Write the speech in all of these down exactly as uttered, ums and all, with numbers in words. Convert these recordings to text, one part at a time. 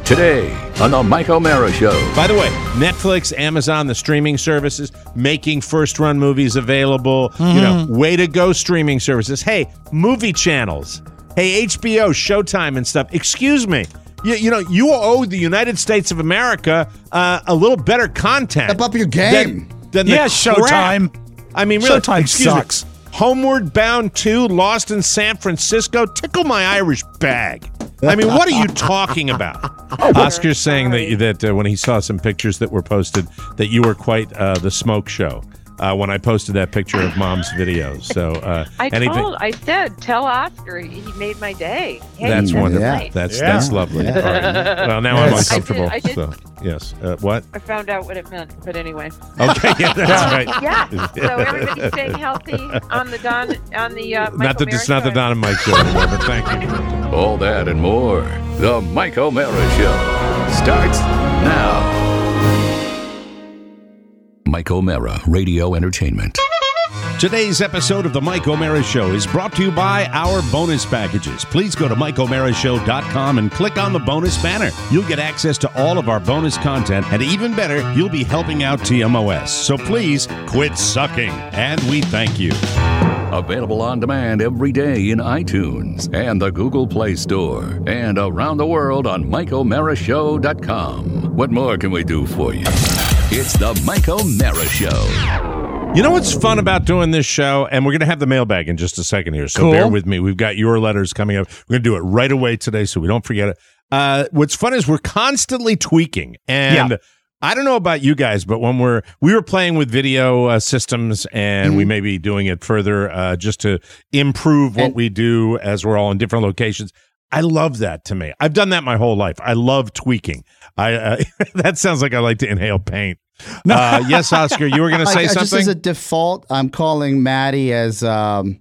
Today on the Mike O'Mara Show. By the way, Netflix, Amazon, the streaming services, making first-run movies available. Mm-hmm. You know, way to go, streaming services. Hey, movie channels. Hey, H B O, Showtime and stuff. Excuse me. You, you know, you owe the United States of America uh, a little better content. Step up your game. Than, than yeah, the Showtime. Crap. I mean, really, Showtime excuse sucks. Me. Homeward Bound two, Lost in San Francisco. Tickle my Irish bag. I mean, what are you talking about? Oscar's saying that that uh, when he saw some pictures that were posted, that you were quite uh, the smoke show uh, when I posted that picture of Mom's videos. So uh, I anything- told, I said, tell Oscar he made my day. Hey, that's wonderful. Yeah. That's Yeah. that's lovely. Yeah. All right. Well, now I'm Yes. uncomfortable. I did- I so yes, uh, what? I found out what it meant, but anyway. Okay, yeah, that's right. Yeah. So everybody's staying healthy on the Don on the uh, Michael Not that Mara it's not the show. Don and Mike show anymore, but thank you. All that and more. The Mike O'Mara Show starts now. Mike O'Mara Radio Entertainment. Today's episode of the Mike O'Mara Show is brought to you by our bonus packages. Please go to Mike O'Mara Show dot com and click on the bonus banner. You'll get access to all of our bonus content, and even better, you'll be helping out T M O S. So please quit sucking, and we thank you. Available on demand every day in iTunes and the Google Play Store and around the world on Mike O'Mara Show dot com. What more can we do for you? It's the Mike O'Mara Show. You know what's fun about doing this show? And we're going to have the mailbag in just a second here, so Cool. bear with me. We've got your letters coming up. We're going to do it right away today so we don't forget it. Uh, what's fun is we're constantly tweaking. And Yeah. I don't know about you guys, but when we're we were playing with video uh, systems, and Mm-hmm. we may be doing it further uh, just to improve what And- we do as we're all in different locations. I love that. To me, I've done that my whole life. I love tweaking. I uh, that sounds like I like to inhale paint. Uh, yes, Oscar, you were going to say I, I, something. Just as a default, I'm calling Maddie as um,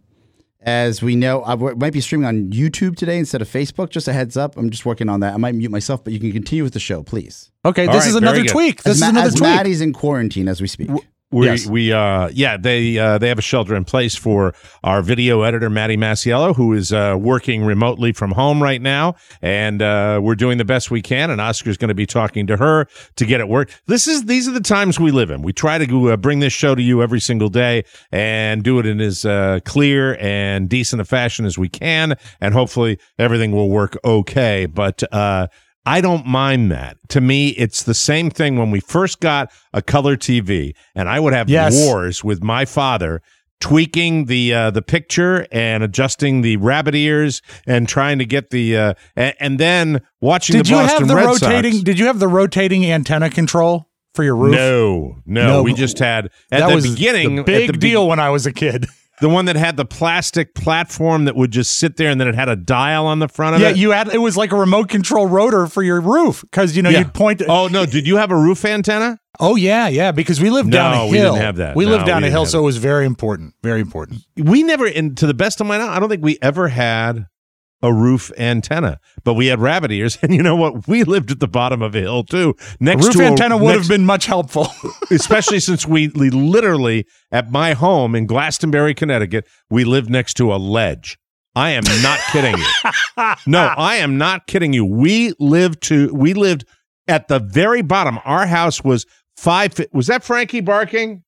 as we know. I w- might be streaming on YouTube today instead of Facebook. Just a heads up. I'm just working on that. I might mute myself, but you can continue with the show, please. Okay, All this right, is very another good. tweak. This as is Ma- another as tweak. Maddie's in quarantine as we speak. We Yes. we uh yeah they uh they have a shelter in place for our video editor Maddie Masiello, who is uh working remotely from home right now, and uh we're doing the best we can, and Oscar's going to be talking to her to get it worked. This is these are the times we live in. We try to uh, bring this show to you every single day and do it in as uh, clear and decent a fashion as we can, and hopefully everything will work okay. But uh I don't mind that. To me, it's the same thing when we first got a color T V, and I would have Yes. wars with my father, tweaking the uh, the picture and adjusting the rabbit ears and trying to get the uh, and, and then watching Did the you Boston have the Red rotating? Sox. Did you have the rotating antenna control for your roof? No, no, No, we just had at that the was beginning the at big the be- deal when I was a kid. the one that had the plastic platform that would just sit there, and then it had a dial on the front of Yeah, it. you had it was like a remote control rotor for your roof because you know Yeah. you'd point. Oh no, did you have a roof antenna? Oh yeah, yeah, because we lived No, down a hill. we didn't have that. We No, lived down we a didn't hill, have so it. it was very important. Very important. We never, and to the best of my knowledge, I don't think we ever had a roof antenna, but we had rabbit ears. And you know what? We lived at the bottom of a hill too. A Next roof to a- antenna would next- have been much helpful. especially since we, we literally at my home in Glastonbury, Connecticut, we lived next to a ledge. I am not kidding you. No, I am not kidding you. We lived to we lived at the very bottom. Our house was five feet. Was that Frankie barking?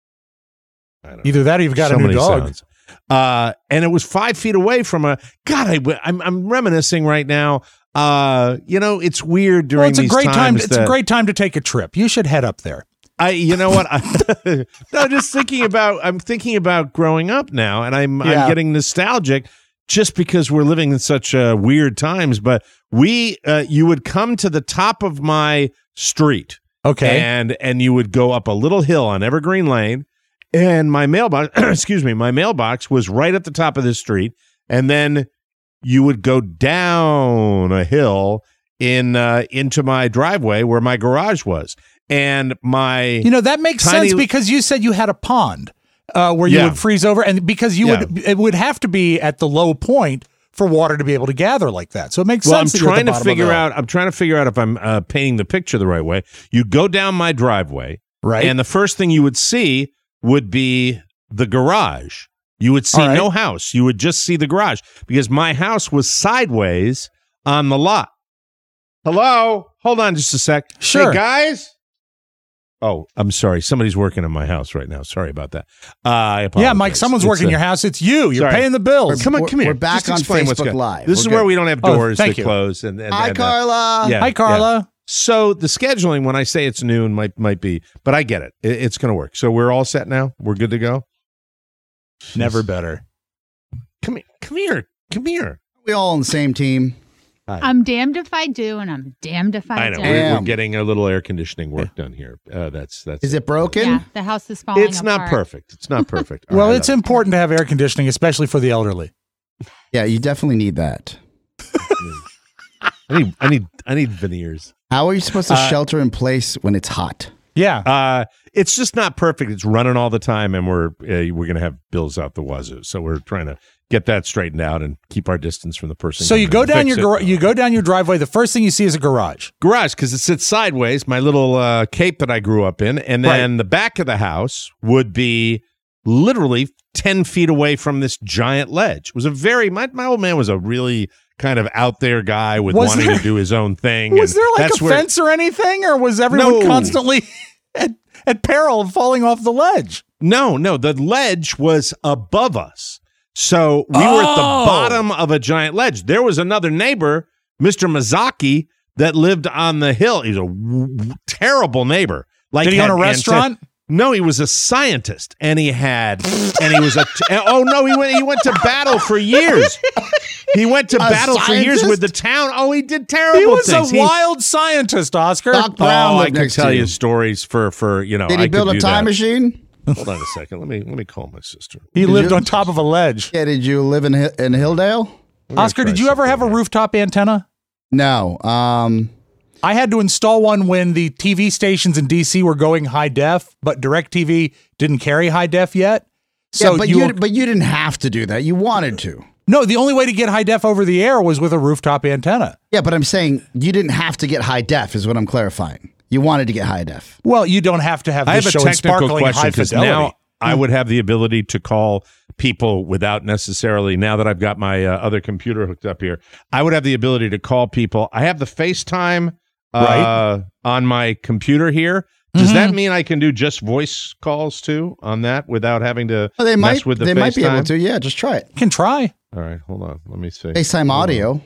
I don't know. Either that or you've got So a new many dog. sounds. Uh, and it was five feet away from a God. I, I'm I'm reminiscing right now. Uh, you know, it's weird during Well, it's a these great time. times It's that- a great time to take a trip. You should head up there. I, you know what? I, no, just thinking about. I'm thinking about growing up now, and I'm Yeah. I'm getting nostalgic just because we're living in such uh, weird times. But we, uh, you would come to the top of my street, Okay. and and you would go up a little hill on Evergreen Lane, and my mailbox, excuse me, my mailbox was right at the top of this street, and then you would go down a hill in uh, into my driveway where my garage was. And my, You know, that makes Tiny- sense because you said you had a pond uh, where you Yeah. would freeze over, and because you Yeah. would, it would have to be at the low point for water to be able to gather like that. So it makes well, I'm sense. that you're at trying the to bottom of figure the hill. out. I'm trying to figure out if I'm uh, painting the picture the right way. You go down my driveway, Right. and the first thing you would see would be the garage. You would see All right. no house. You would just see the garage because my house was sideways on the lot. Hello, hold on just a sec. Sure. Hey, guys. Oh, I'm sorry. Somebody's working in my house right now. Sorry about that. Uh, I apologize. Yeah, Mike, someone's It's, working in uh, your house. It's you. You're sorry. paying the bills. Come on, We're- come here. we're back Just on explain what's Facebook going- Live. This is We're where good. we don't have Oh, doors thank that you. close. And, and Hi, and, uh, Carla. yeah. Hi, Carla. So the scheduling, when I say it's noon, might might be, but I get it. it it's going to work. So we're all set now. We're good to go. Never better. Come here. Come here. Come here. We all on the same team. I'm damned if I do, and I'm damned if I, I know. don't. We're, we're Damn. getting a little air conditioning work done here. Uh, that's that's. Is it broken? Yeah, the house is falling It's not apart. perfect. It's not perfect. All Well, right, it's I know. important to have air conditioning, especially for the elderly. Yeah, you definitely need that. I need. I need. I need veneers. How are you supposed to Uh, shelter in place when it's hot? Yeah. Uh, it's just not perfect. It's running all the time, and we're uh, we're going to have bills out the wazoo. So we're trying to get that straightened out and keep our distance from the person. So you coming go in to down fix your gar- it. you go down your driveway. The first thing you see is a garage. garage because it sits sideways. My little uh, cape that I grew up in, and then Right. the back of the house would be literally ten feet away from this giant ledge. It was a very my my old man was a really kind of out there guy with Was wanting there- to do his own thing. Was and there like that's a where- fence or anything, or was everyone No. constantly at, at peril of falling off the ledge? No, no, the ledge was above us. So we were at the Oh. bottom of a giant ledge. There was another neighbor, Mister Mazaki, that lived on the hill. He's a w- w- terrible neighbor. Like Did he own had a restaurant? ante- no, he was a scientist, and he had, and he was a. T- oh no, he went. He went to battle for years. He went to A battle for years scientist? with the town. Oh, he did terrible He was things. a wild scientist, Oscar. Doc Brown Oh, I lived could next tell to you you. stories for for you know. Did he I build could a do time that. machine? Hold on a second. Let me let me call my sister. He lived you- on top of a ledge. Yeah, did you live in Hi- in Hilldale? We're gonna Oscar, try did you ever something have a here. rooftop antenna? No. Um, I had to install one when the T V stations in D C were going high def, but DirecTV didn't carry high def yet. So yeah, but you, you but you didn't have to do that. You wanted to. no, the only way to get high def over the air was with a rooftop antenna. Yeah, but I'm saying you didn't have to get high def is what I'm clarifying. You wanted to get high def. Well, you don't have to have I this have a show in technical sparkling question high because fidelity. now I would have the ability to call people without necessarily, now that I've got my uh, other computer hooked up here, I would have the ability to call people. I have the FaceTime uh, Right. on my computer here. Does Mhm. that mean I can do just voice calls too on that without having to Well, they mess might with the they FaceTime? might be able to. Yeah, just try it. You can try. All right, hold on. Let me see. FaceTime audio.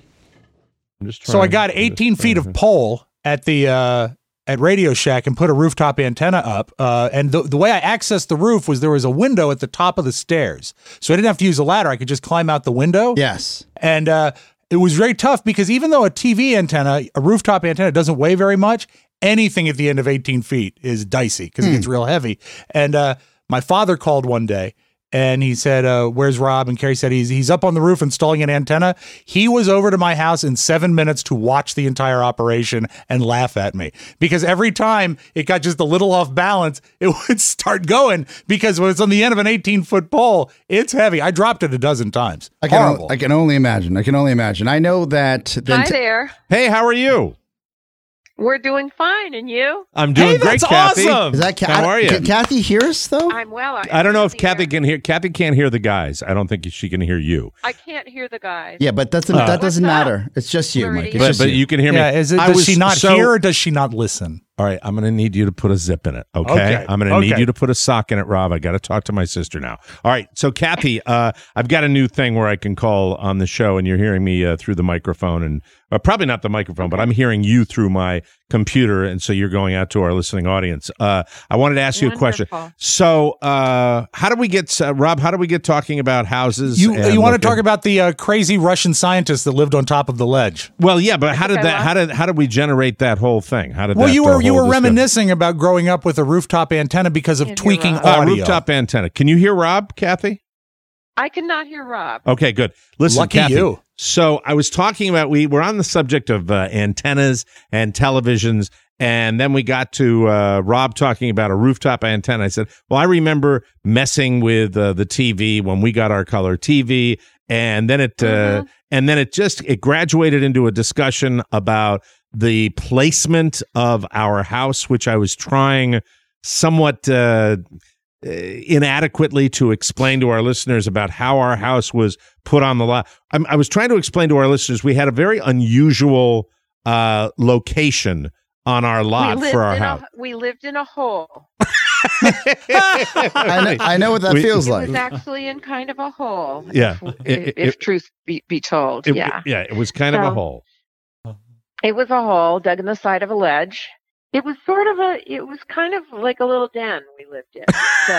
I'm just So I trying- got I'm just eighteen feet trying. of pole at the uh, at Radio Shack and put a rooftop antenna up. Uh, and the, the way I accessed the roof was there was a window at the top of the stairs, so I didn't have to use a ladder. I could just climb out the window. Yes. And uh, it was very tough because even though a T V antenna, a rooftop antenna, doesn't weigh very much, anything at the end of eighteen feet is dicey because it gets real heavy. And uh, my father called one day and he said, uh, where's Rob? And Carrie said, he's, he's up on the roof installing an antenna. He was over to my house in seven minutes to watch the entire operation and laugh at me because every time it got just a little off balance, it would start going because when it's on the end of an eighteen foot pole, it's heavy. I dropped it a dozen times. I can Horrible. I can only imagine. I can only imagine. I know that the Hi ante- there. Hey, how are you? We're doing fine, and you? I'm doing Hey, great, that's Kathy. awesome. Is that Ca- How are you? Can Kathy hear us though? I'm well. I, I don't know if I'm Kathy here. can hear. Kathy can't hear the guys. I don't think she can hear you. I can't hear the guys. Yeah, but that's, that doesn't What's up? matter. It's just you, Flirty. Mike. It's But, just but you. you can hear Yeah, me. is it? I Does was she not so- hear or does she not listen? All right, I'm going to need you to put a zip in it. Okay, Okay, I'm going to need okay. you to put a sock in it, Rob. I got to talk to my sister now. All right, so Kathy, uh, I've got a new thing where I can call on the show, and you're hearing me uh, through the microphone, and uh, probably not the microphone, but I'm hearing you through my computer, and so you're going out to our listening audience. Uh, I wanted to ask you a question. Wonderful. So, uh, how do we get uh, Rob? How do we get talking about houses? You and you want to looking- talk about the uh, crazy Russian scientist that lived on top of the ledge? Well, yeah, but how did think I that? lost- How did how did we generate that whole thing? How did Well, that, you uh, were you whole were discussion- reminiscing about growing up with a rooftop antenna because of Can't hear tweaking Rob. Uh, audio. rooftop antenna. Can you hear Rob, Kathy? I cannot hear Rob. Okay, good. Listen, Lucky Kathy, you. So I was talking about we were on the subject of uh, antennas and televisions, and then we got to uh, Rob talking about a rooftop antenna. I said, "Well, I remember messing with uh, the T V when we got our color T V, and then it uh, and then it just it graduated into a discussion about the placement of our house, which I was trying somewhat." Uh, uh, inadequately to explain to our listeners about how our house was put on the lot. I'm, I was trying to explain to our listeners we had a very unusual uh, location on our lot we lived for our in house. A, we lived in a hole. I, know, I know what that We- feels It like. was actually in kind of a hole. Yeah. If, It- if, it- if truth be, be told. It- yeah. yeah, it was kind of a So- hole. It was a hole dug in the side of a ledge. It was sort of a, it was kind of like a little den we lived in.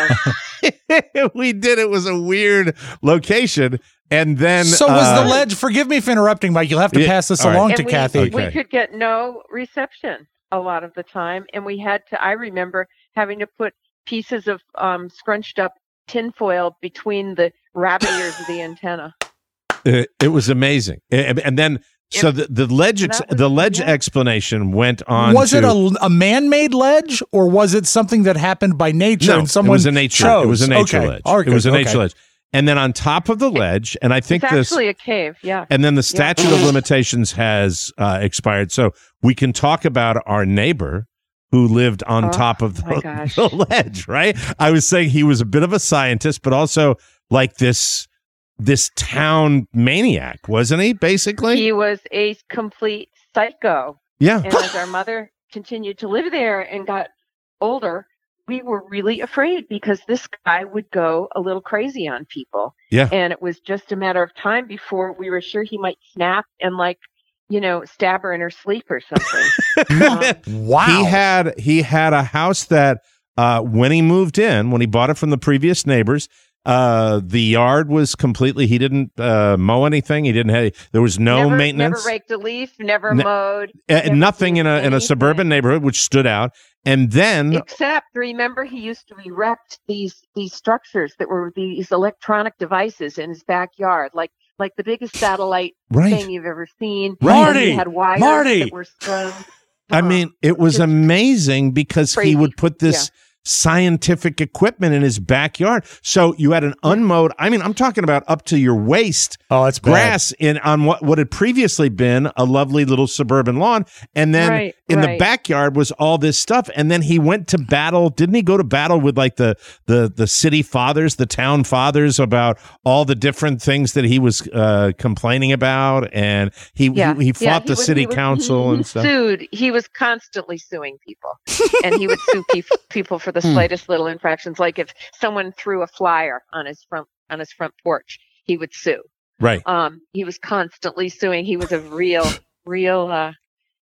So We did. It was a weird location, and then So was uh, the ledge? Forgive me for interrupting, Mike. You'll have to Yeah, pass this all right. along and to we, Kathy. Okay. we could get no reception a lot of the time. And we had to, I remember having to put pieces of um, scrunched up tinfoil between the rabbit ears of the antenna. It, it was amazing, and, and then so the, the ledge ex- That was- the ledge yeah. explanation went on. Was to, it a, a man-made ledge, or was it something that happened by nature No, and someone it was a nature. chose? It was a nature Okay. ledge. All right, it was a good. nature Okay. ledge, and then on top of the ledge, and I think It's this, actually a cave. Yeah. and then the statute of limitations has uh, expired, so we can talk about our neighbor who lived on Oh, top of my the, gosh. the ledge. Right? I was saying he was a bit of a scientist, but also like this this town maniac, wasn't he? Basically, He was a complete psycho. yeah. And as our mother continued to live there and got older, we were really afraid because this guy would go a little crazy on people. Yeah. And it was just a matter of time before we were sure he might snap and, like, you know, stab her in her sleep or something. um, Wow. He had he had a house that uh, when he moved in, when he bought it from the previous neighbors, uh, the yard was completely. He didn't uh, mow anything. He didn't have. There was no never, maintenance. Never raked a leaf, never Ne- mowed. uh, never nothing did in a in a anything. suburban neighborhood, which stood out. And then Except, remember, he used to erect these these structures that were these electronic devices in his backyard, like like the biggest satellite right. thing you've ever seen. Right. And Marty! he had wires Marty! that were strung. I Oh, mean, it was just amazing because he crazy. would put this scientific equipment in his backyard. So you had an unmowed. I mean, I'm talking about up to your waist. Oh, it's bad. grass in on what, what had previously been a lovely little suburban lawn, and then Right, in the right. backyard was all this stuff. And then he went to battle. Didn't he go to battle with like the the the city fathers, the town fathers, about all the different things that he was uh, complaining about? And he Yeah, he, he fought yeah, the was- city was- council he and stuff. Sued. He was constantly suing people, and he would sue pe- people for the slightest little infractions. Like if someone threw a flyer on his front on his front porch, he would sue. Right. Um, he was constantly suing. He was a real, real uh,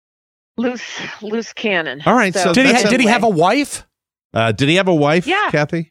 loose, loose cannon. All right, so Did he That's did he anyway. have a wife? Uh, did he have a wife? Yeah. Kathy.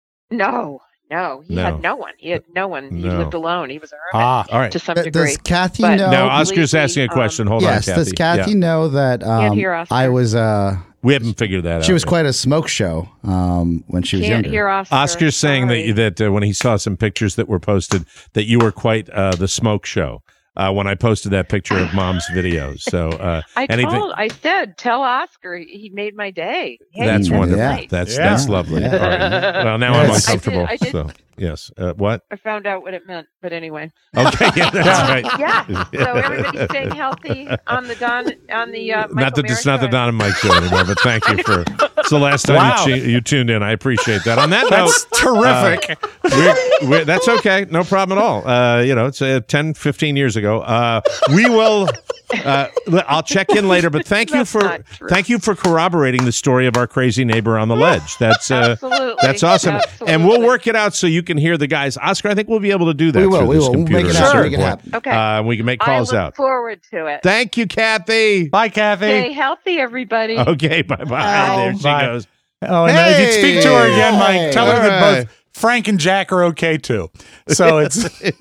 No, no, he No. had no one. He had no one. He No. lived alone. He was a hermit Ah, All right. to some Th- degree. Does Kathy But- know? Now believe Oscar's me, asking a question. um, Hold yes. on, Kathy. Does Kathy Yeah. know that um, hear Oscar. I was uh We haven't figured that out. she was yet. quite a smoke show um when she was Can't younger. hear Oscar. Oscar's saying Sorry. that that uh, when he saw some pictures that were posted, that you were quite uh, the smoke show. Uh, when I posted that picture of Mom's videos, so uh, I anything. told, I said, tell Oscar he he made my day. Hey, That's Yeah. wonderful. Yeah. That's Yeah. that's lovely. Yeah. All right. Well, now I'm Yes. uncomfortable. I did- I did- So yes, uh, what? I found out what it meant, but anyway. Okay, yeah, that's right. Yeah. So everybody's staying healthy on the Don on the uh, Michael Not that Mara it's not the show. Don and Mike show anymore, but thank you for. It's the last time Wow. you, tu- you tuned in. I appreciate that. On that That's note, terrific. we're, we're, that's okay. No problem at all. Uh, you know, it's uh, ten, fifteen years ago. Uh, we will. Uh, I'll check in later, but thank you That's for not true. thank you for corroborating the story of our crazy neighbor on the ledge. That's uh, Absolutely. that's awesome, and we'll Absolutely. work it out so you can hear the guys. Oscar, I think we'll be able to do that. We will, through we this will. We'll computer make it at a happen. certain Make it point. happen. Okay. Uh, we can make calls I look out. forward to it. Thank you, Kathy. Bye, Kathy. Stay healthy, everybody. Okay, bye bye. Bye. There she Bye. goes. Oh, and uh, if you speak to her again, Hey. Mike, tell her All that right. both Frank and Jack are okay too. So it's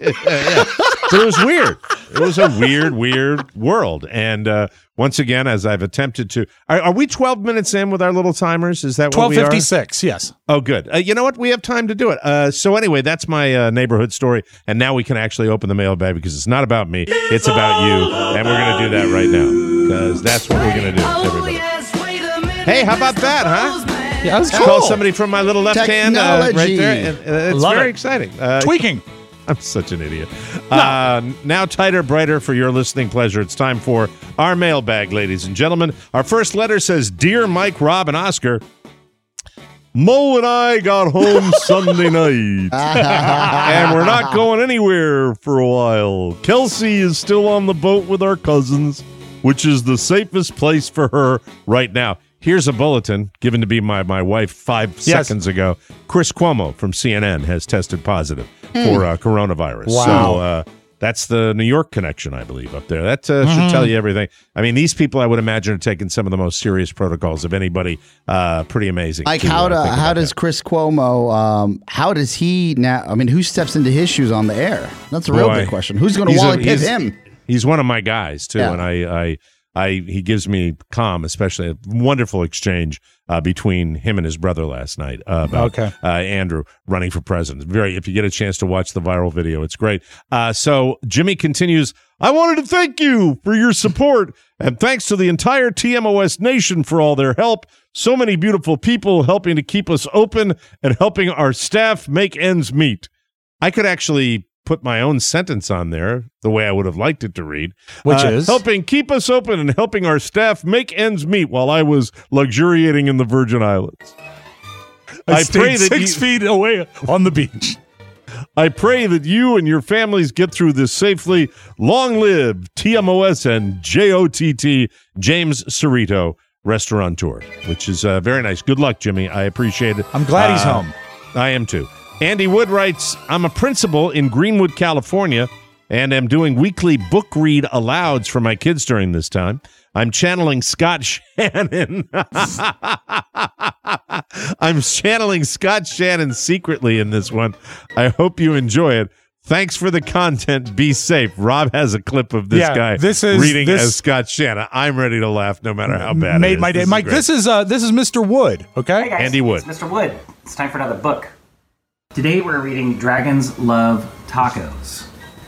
But it was weird. It was a weird, weird world. And uh, once again, as I've attempted to, are, are we twelve minutes in with our little timers? Is that what twelve we are? fifty-six. Yes. Oh, good. Uh, you know what? We have time to do it. Uh, so anyway, that's my uh, neighborhood story. And now we can actually open the mailbag because it's not about me. It's about you. And we're going to do that right now because that's what we're going to do, everybody. Hey, how about that, huh? Yeah, that's Call somebody from my little left hand uh, right Technology. there. And, uh, it's Love very it. exciting. Uh, Tweaking. I'm such an idiot. Uh, now tighter, brighter for your listening pleasure. It's time for our mailbag, ladies and gentlemen. Our first letter says, Dear Mike, Rob, and Oscar, Mo and I got home Sunday night, and we're not going anywhere for a while. Kelsey is still on the boat with our cousins, which is the safest place for her right now. Here's a bulletin given to be my, my wife five Yes. seconds ago. Chris Cuomo from C N N has tested positive for uh, coronavirus. Wow. So uh, that's the New York connection, I believe, up there. That uh, Mm-hmm. should tell you everything. I mean, these people, I would imagine, are taking some of the most serious protocols of anybody. Uh, pretty amazing. Like to, how uh, do, think how about does that. Chris Cuomo um, how does he now? I mean, who steps into his shoes on the air? That's a real Boy, big question. Who's going to he's a- wally pip he's- him? He's one of my guys too, Yeah. and I, I, I, he gives me calm, especially a wonderful exchange uh, between him and his brother last night uh, about Okay. uh, Andrew running for president. Very, if you get a chance to watch the viral video, it's great. Uh, so Jimmy continues. I wanted to thank you for your support, and thanks to the entire T M O S nation for all their help. So many beautiful people helping to keep us open and helping our staff make ends meet. I could actually put my own sentence on there the way I would have liked it to read. Which Uh, is? helping keep us open and helping our staff make ends meet while I was luxuriating in the Virgin Islands. I, I stayed pray that six you- feet away on the beach. I pray that you and your families get through this safely. Long live T M O S and J O T T, James Cerrito, restaurateur, which is uh, very nice. Good luck, Jimmy. I appreciate it. I'm glad he's Uh, home. I am too. Andy Wood writes, I'm a principal in Greenwood, California, and am doing weekly book read alouds for my kids during this time. I'm channeling Scott Shannon. I'm channeling Scott Shannon secretly in this one. I hope you enjoy it. Thanks for the content. Be safe. Rob has a clip of this Yeah, guy this is- reading this- as Scott Shannon. I'm ready to laugh no matter how bad it Made is. my day. This is Mike, great. this is uh this is Mister Wood, okay? Hey guys, Andy Wood. It's Mister Wood. It's time for another book. Today we're reading Dragons Love Tacos.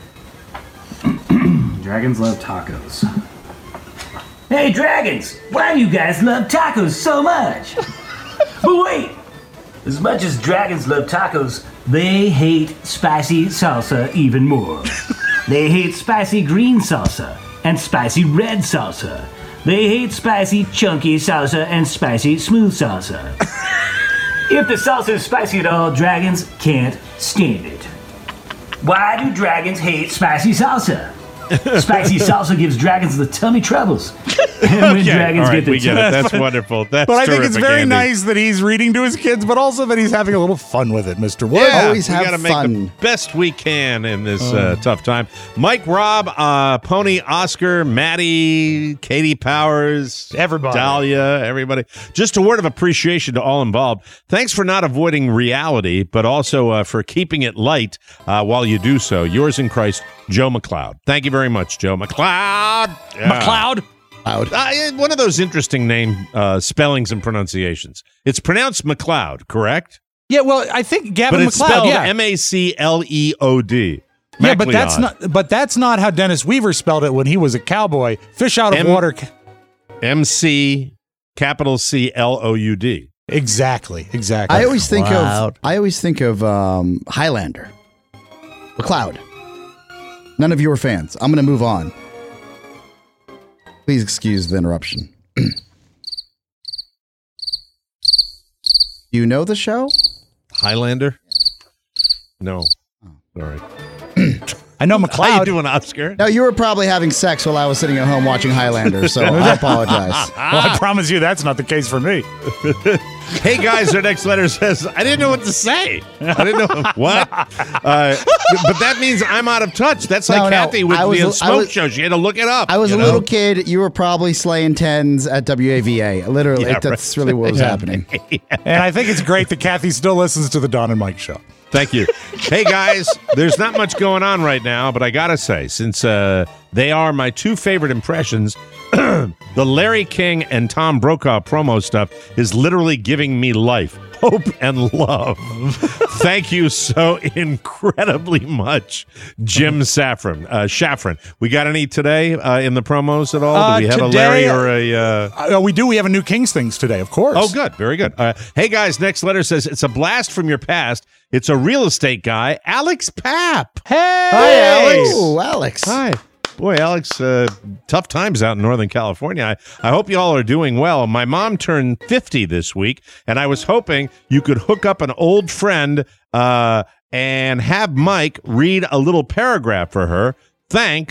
Dragons Love Tacos. Hey dragons! Why do you guys love tacos so much? But wait! As much as dragons love tacos, they hate spicy salsa even more. They hate spicy green salsa and spicy red salsa. They hate spicy chunky salsa and spicy smooth salsa. If the salsa is spicy at all, dragons can't stand it. Why do dragons hate spicy salsa? Spicy salsa gives dragons the tummy troubles. And when Okay, dragons all right, get the we get it. That's wonderful. That's But I think it's terrific, very Andy. nice that he's reading to his kids, but also that he's having a little fun with it, Mister Wood. Yeah, Always we have gotta fun. make the best we can in this uh, tough time. Mike, Rob, uh, Pony, Oscar, Maddie, Katie Powers, Everybody. Dahlia, everybody. Just a word of appreciation to all involved. Thanks for not avoiding reality, but also uh, for keeping it light uh, while you do so. Yours in Christ, Joe McLeod. Thank you very much, Joe McLeod. Yeah. McLeod. Out. Uh, yeah, one of those interesting name uh, spellings and pronunciations. It's pronounced McLeod, correct? Yeah, well, I think Gavin But it's McLeod. spelled Yeah, M A C L E O D. yeah, but that's MacLeod. not. But that's not how Dennis Weaver spelled it when he was a cowboy. Fish out of M- water. M C capital C L O U D. Exactly. Exactly. I always think Cloud. of I always think of um, Highlander, McLeod. None of you are fans. I'm going to move on. Please excuse the interruption. You know the show? Highlander? No. All right. I know How you McLeod. doing, Oscar? No, you were probably having sex while I was sitting at home watching Highlander, so I apologize. Well, I promise you, that's not the case for me. Hey, guys, our next letter says, I didn't know what to say. I didn't know what. Uh, but that means I'm out of touch. That's like No, no, Kathy with I was- the I smoke was- show. She had to look it up. I was you a know? little kid. You were probably slaying tens at W A V A. Literally, Yeah, that's right. really what was happening. And I think it's great that Kathy still listens to the Don and Mike show. Thank you. Hey, guys, there's not much going on right now, but I got to say, since uh, they are my two favorite impressions, the Larry King and Tom Brokaw promo stuff is literally giving me life, hope, and love. Thank you so incredibly much, Jim Saffron. Uh, Shaffron. We got any today uh, in the promos at all? Uh, Do we have today- a Larry or a... Uh... Uh, we do. We have a new Kings things today, of course. Oh, good. Very good. Uh, hey, guys, next letter says, it's a blast from your past. It's a real estate guy, Alex Papp. Hey, Hi, Alex. Oh, Alex. Hi. Boy, Alex, uh, tough times out in Northern California. I, I hope you all are doing well. My mom turned fifty this week, and I was hoping you could hook up an old friend uh, and have Mike read a little paragraph for her. Thanks.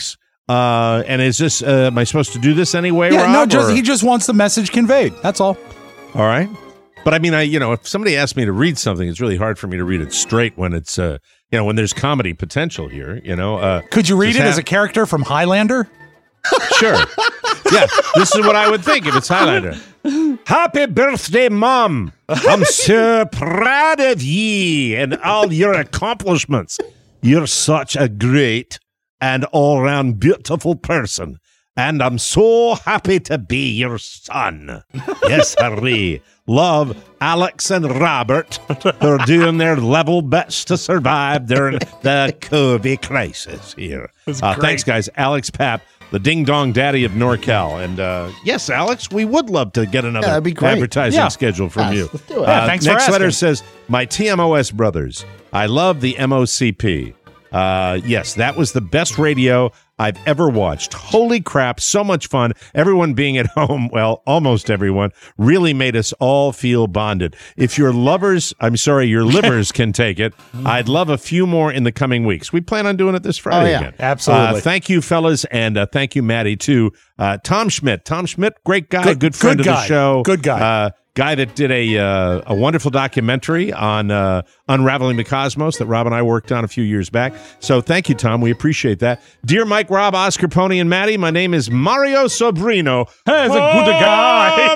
Uh, and is this, uh, am I supposed to do this anyway, Yeah, Rob? no, just, or- he just wants the message conveyed. That's all. All right. But I mean, I you know, if somebody asks me to read something, it's really hard for me to read it straight when it's, uh, you know, when there's comedy potential here, you know. Uh, Could you read just it have- as a character from Highlander? Sure. Yeah, this is what I would think if it's Highlander. Happy birthday, Mom. I'm so proud of ye and all your accomplishments. You're such a great and all-round beautiful person. And I'm so happy to be your son. Yes, Harry. Love, Alex and Robert, who are doing their level best to survive during the COVID crisis here. Uh, thanks, guys. Alex Papp, the ding-dong daddy of NorCal. And uh, yes, Alex, we would love to get another Yeah, that'd be great. advertising Yeah. schedule from Yes, you. let's do it. Yeah, thanks for next letter asking. says, my T M O S brothers, I love the M O C P. Uh, yes, that was the best radio I've ever watched. Holy crap, so much fun. Everyone being at home, well, almost everyone, really made us all feel bonded. If your lovers, I'm sorry, your livers can take it, I'd love a few more in the coming weeks. We plan on doing it this Friday Oh, yeah. again. Absolutely. Uh, thank you, fellas, and uh, thank you, Maddie, too. Uh, Tom Schmidt. Tom Schmidt, great guy, good, Good- friend good of the guy. show. Good guy. Uh, guy that did a uh, a wonderful documentary on uh, Unraveling the Cosmos that Rob and I worked on a few years back. So thank you, Tom. We appreciate that. Dear Mike, Rob, Oscar, Pony, and Maddie, my name is Mario Sobrino. Hey, he's a good guy.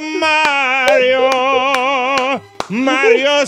Oh, Mario. Mario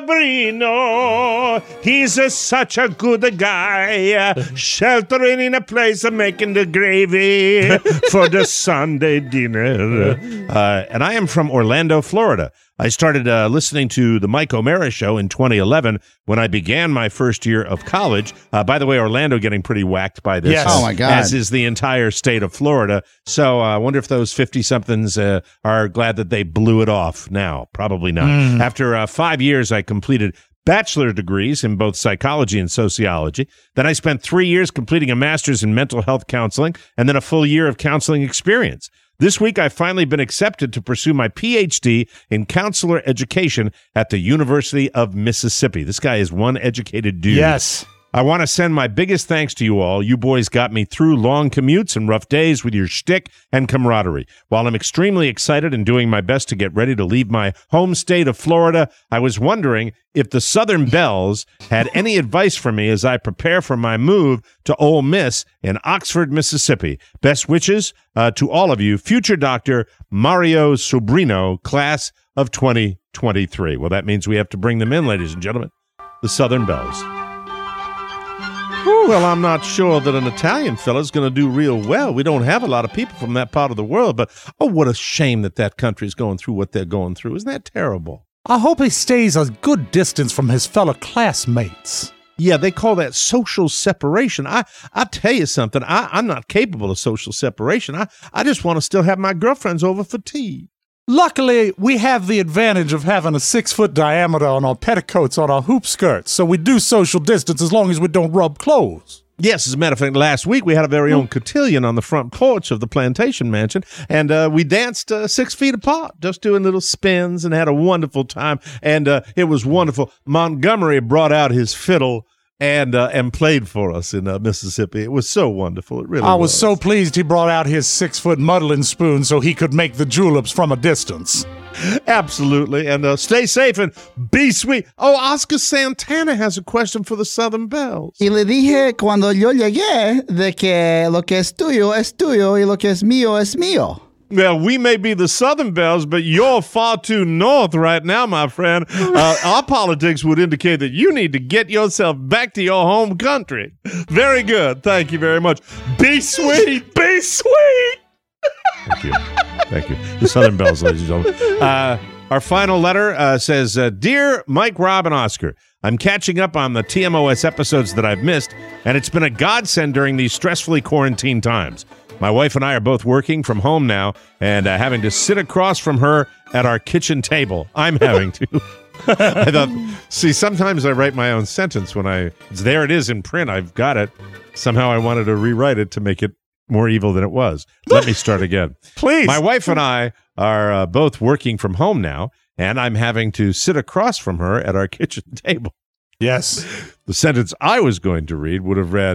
Sobrino. He's a, such a good guy. Uh, sheltering in a place of making the gravy for the Sunday dinner. Uh, and I am from Orlando, Florida. I started uh, listening to the Mike O'Mara Show in twenty eleven when I began my first year of college. Uh, by the way, Orlando getting pretty whacked by this. Yes. Oh, my God. As is the entire state of Florida. So uh, I wonder if those fifty-somethings uh, are glad that they blew it off now. Probably not. After uh, five years, I completed bachelor degrees in both psychology and sociology. Then I spent three years completing a master's in mental health counseling and then a full year of counseling experience. This week, I've finally been accepted to pursue my P H D in counselor education at the University of Mississippi. This guy is one educated dude. Yes. I want to send my biggest thanks to you all. You boys got me through long commutes and rough days with your shtick and camaraderie. While I'm extremely excited and doing my best to get ready to leave my home state of Florida, I was wondering if the Southern Bells had any advice for me as I prepare for my move to Ole Miss in Oxford, Mississippi. Best wishes uh, to all of you. Future Doctor Mario Sobrino, class of twenty twenty-three. Well, that means we have to bring them in, ladies and gentlemen. The Southern Bells. Well, I'm not sure that an Italian fella's going to do real well. We don't have a lot of people from that part of the world, but oh, what a shame that that country's going through what they're going through. Isn't that terrible? I hope he stays a good distance from his fellow classmates. Yeah, they call that social separation. I I tell you something, I, I'm not capable of social separation. I, I just want to still have my girlfriends over for tea. Luckily, we have the advantage of having a six-foot diameter on our petticoats on our hoop skirts, so we do social distance as long as we don't rub clothes. Yes, as a matter of fact, last week we had a very own cotillion on the front porch of the plantation mansion, and uh, we danced uh, six feet apart, just doing little spins and had a wonderful time, and uh, it was wonderful. Montgomery brought out his fiddle and uh, and played for us in uh, Mississippi. It was so wonderful. It really I was. was so pleased he brought out his six-foot muddling spoon so he could make the juleps from a distance. Absolutely. And uh, stay safe and be sweet. Oh, Oscar Santana has a question for the Southern Bells. Y le dije cuando yo llegué de que lo que es tuyo es tuyo y lo que es mío es mío. Well, we may be the Southern Bells, but you're far too north right now, my friend. Uh, our politics would indicate that you need to get yourself back to your home country. Very good. Thank you very much. Be sweet. Be sweet. Thank you. Thank you. The Southern Bells, ladies and gentlemen. Uh, our final letter uh, says, uh, Dear Mike, Rob, and Oscar, I'm catching up on the T M O S episodes that I've missed, and it's been a godsend during these stressfully quarantine times. My wife and I are both working from home now and uh, having to sit across from her at our kitchen table. I'm having to. I thought, see, sometimes I write my own sentence when I, there it is in print. I've got it. Somehow I wanted to rewrite it to make it more evil than it was. Let me start again. Please. My wife and I are uh, both working from home now, and I'm having to sit across from her at our kitchen table. Yes. The sentence I was going to read would have read,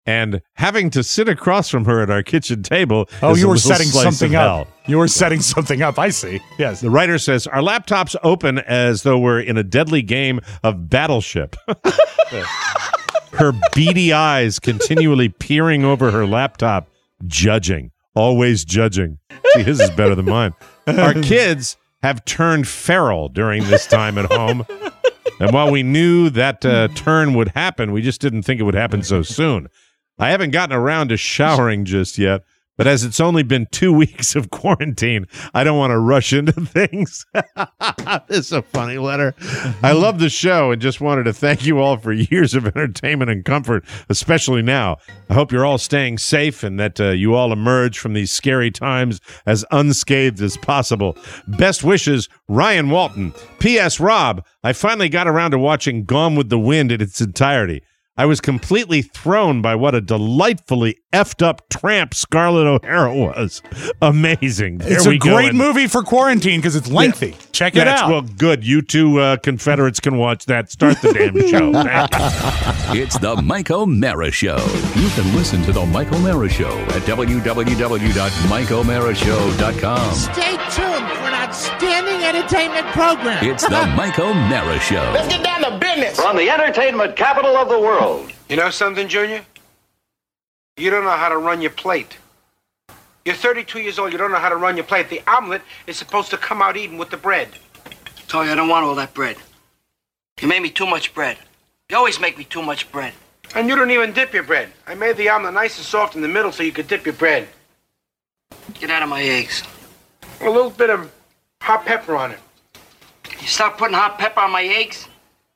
and having to sit across from her at our kitchen table. Oh, is you a were little setting slice something of up. hell. You were setting something up. I see. Yes. The writer says, our laptops open as though we're in a deadly game of Battleship. Her beady eyes continually peering over her laptop, judging, always judging. See, his is better than mine. Our kids have turned feral during this time at home. And while we knew that uh, turn would happen, we just didn't think it would happen so soon. I haven't gotten around to showering just yet, but as it's only been two weeks of quarantine, I don't want to rush into things. This is a funny letter. I love the show and just wanted to thank you all for years of entertainment and comfort, especially now. I hope you're all staying safe and that uh, you all emerge from these scary times as unscathed as possible. Best wishes, Ryan Walton. P S. Rob, I finally got around to watching Gone with the Wind in its entirety. I was completely thrown by what a delightfully effed up tramp Scarlett O'Hara was. Amazing. There It's we a go. great And movie for quarantine because it's lengthy. Yeah. Check it That's, out. well, good. You two uh, Confederates can watch that. Start the damn show. Thank you. It's the Mike O'Mara Show. You can listen to the Mike O'Mara Show at w w w dot mike o'mara show dot com. Stay tuned for an outstanding entertainment program. It's the Mike O'Mara Show. Let's get down to business. From the entertainment capital of the world. You know something, Junior? You don't know how to run your plate. You're thirty-two years old, you don't know how to run your plate. The omelet is supposed to come out even with the bread. Told you I don't want all that bread. You made me too much bread. You always make me too much bread. And you don't even dip your bread. I made the omelet nice and soft in the middle so you could dip your bread. Get out of my eggs. A little bit of hot pepper on it. You stop putting hot pepper on my eggs?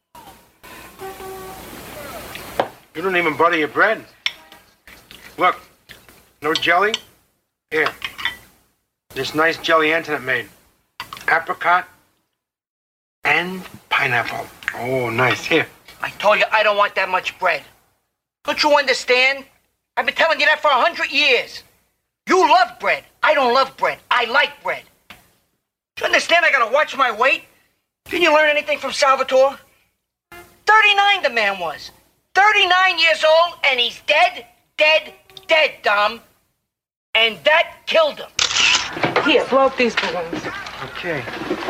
You don't even butter your bread. Look, no jelly? Here. This nice jelly Antoinette made. Apricot and pineapple. Oh, nice. Here. I told you I don't want that much bread. Don't you understand? I've been telling you that for a hundred years. You love bread. I don't love bread. I like bread. Do you understand I gotta watch my weight? Didn't you learn anything from Salvatore? thirty-nine the man was. thirty-nine years old, and he's dead, dead, dead, Dom. And that killed him. Here, blow up these balloons. Okay.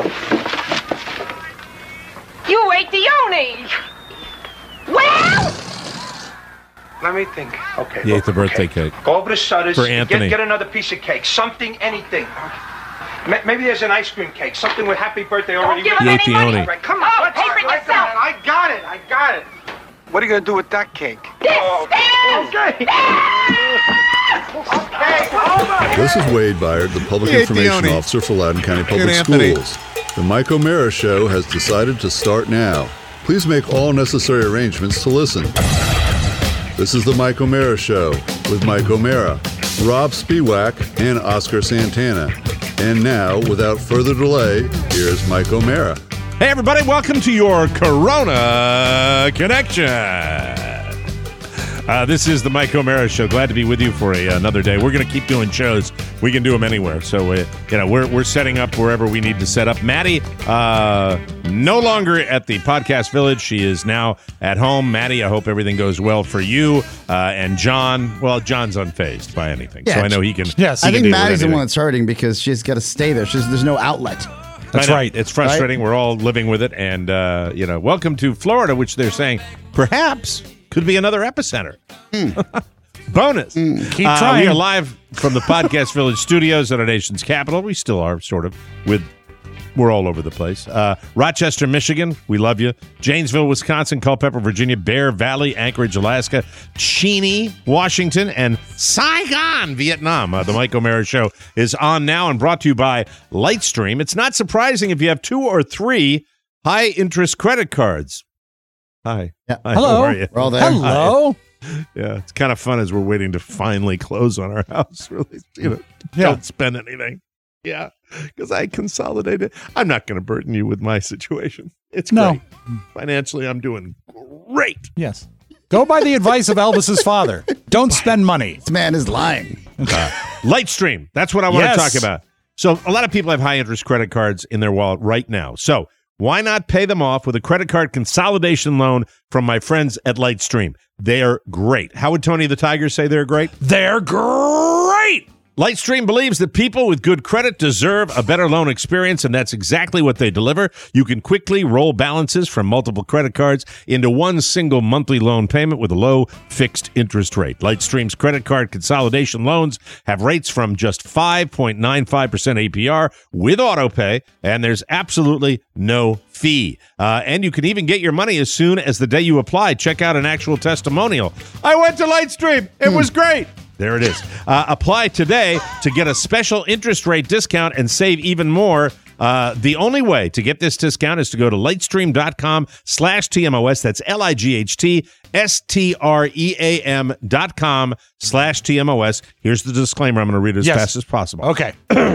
You ate the Oni. Well, Let me think. Okay. He ate the birthday okay. cake. Go over to Sutter's. For Anthony. Get, get another piece of cake. Something, anything. Ma- Maybe there's an ice cream cake. Something with happy birthday already give written. him He ate any the money. Oni. Right, come on. Oh, let's- pay for it I yourself. got it. I got it. I got it. What are you going to do with that cake? This Oh, is- okay. Okay, hold on. This is Wade Byard, the Public He ate the Information Oni. Officer for Loudoun County Public Anthony. Schools. The Mike O'Mara Show has decided to start now. Please make all necessary arrangements to listen. This is the Mike O'Mara Show with Mike O'Mara, Rob Spiewak, and Oscar Santana. And now, without further delay, here's Mike O'Mara. Hey, everybody, welcome to your Corona Connection. Uh, this is the Mike O'Mara Show. Glad to be with you for a, another day. We're going to keep doing shows. We can do them anywhere. So, uh, you know, we're, we're setting up wherever we need to set up. Maddie, uh, no longer at the Podcast Village. She is now at home. Maddie, I hope everything goes well for you. Uh, and John, well, John's unfazed by anything. Yeah, so I know he can. yes. he I can think deal with Maddie's the anything. one that's hurting because she's got to stay there. She's, there's no outlet. That's I know. right. It's frustrating. We're all living with it. And, uh, you know, welcome to Florida, which they're saying perhaps could be another epicenter. Bonus. Keep Uh, trying. we are live from the Podcast Village studios at our nation's capital. We still are, sort of, with we're all over the place. Uh, Rochester, Michigan, we love you. Janesville, Wisconsin, Culpeper, Virginia, Bear Valley, Anchorage, Alaska, Cheney, Washington, and Saigon, Vietnam. Uh, the Mike O'Mara Show is on now and brought to you by Lightstream. It's not surprising if you have two or three high-interest credit cards. Hi. Yeah. Hi, Hello. How are you? We're all there. Hello. Yeah, it's kind of fun as we're waiting to finally close on our house. Really, you know, Yeah. don't spend anything. Yeah, because I consolidated. I'm not going to burden you with my situation. It's No. great. Financially, I'm doing great. Yes. Go by the advice of Elvis's father. Don't spend money. This man is lying. Uh, Lightstream. That's what I want Yes. to talk about. So a lot of people have high interest credit cards in their wallet right now. So Why not pay them off with a credit card consolidation loan from my friends at Lightstream? They're great. How would Tony the Tiger say they're great? They're great! Lightstream believes that people with good credit deserve a better loan experience, and that's exactly what they deliver. You can quickly roll balances from multiple credit cards into one single monthly loan payment with a low fixed interest rate. Lightstream's credit card consolidation loans have rates from just five point nine five percent A P R with autopay, and there's absolutely no fee. Uh, and you can even get your money as soon as the day you apply. Check out an actual testimonial. I went to Lightstream. It was great. There it is. Uh, apply today to get a special interest rate discount and save even more. Uh, the only way to get this discount is to go to lightstream.com slash TMOS. That's L-I-G-H-T-S-T-R-E-A-M dot com slash TMOS. Here's the disclaimer. I'm going to read it as Yes. fast as possible. Okay.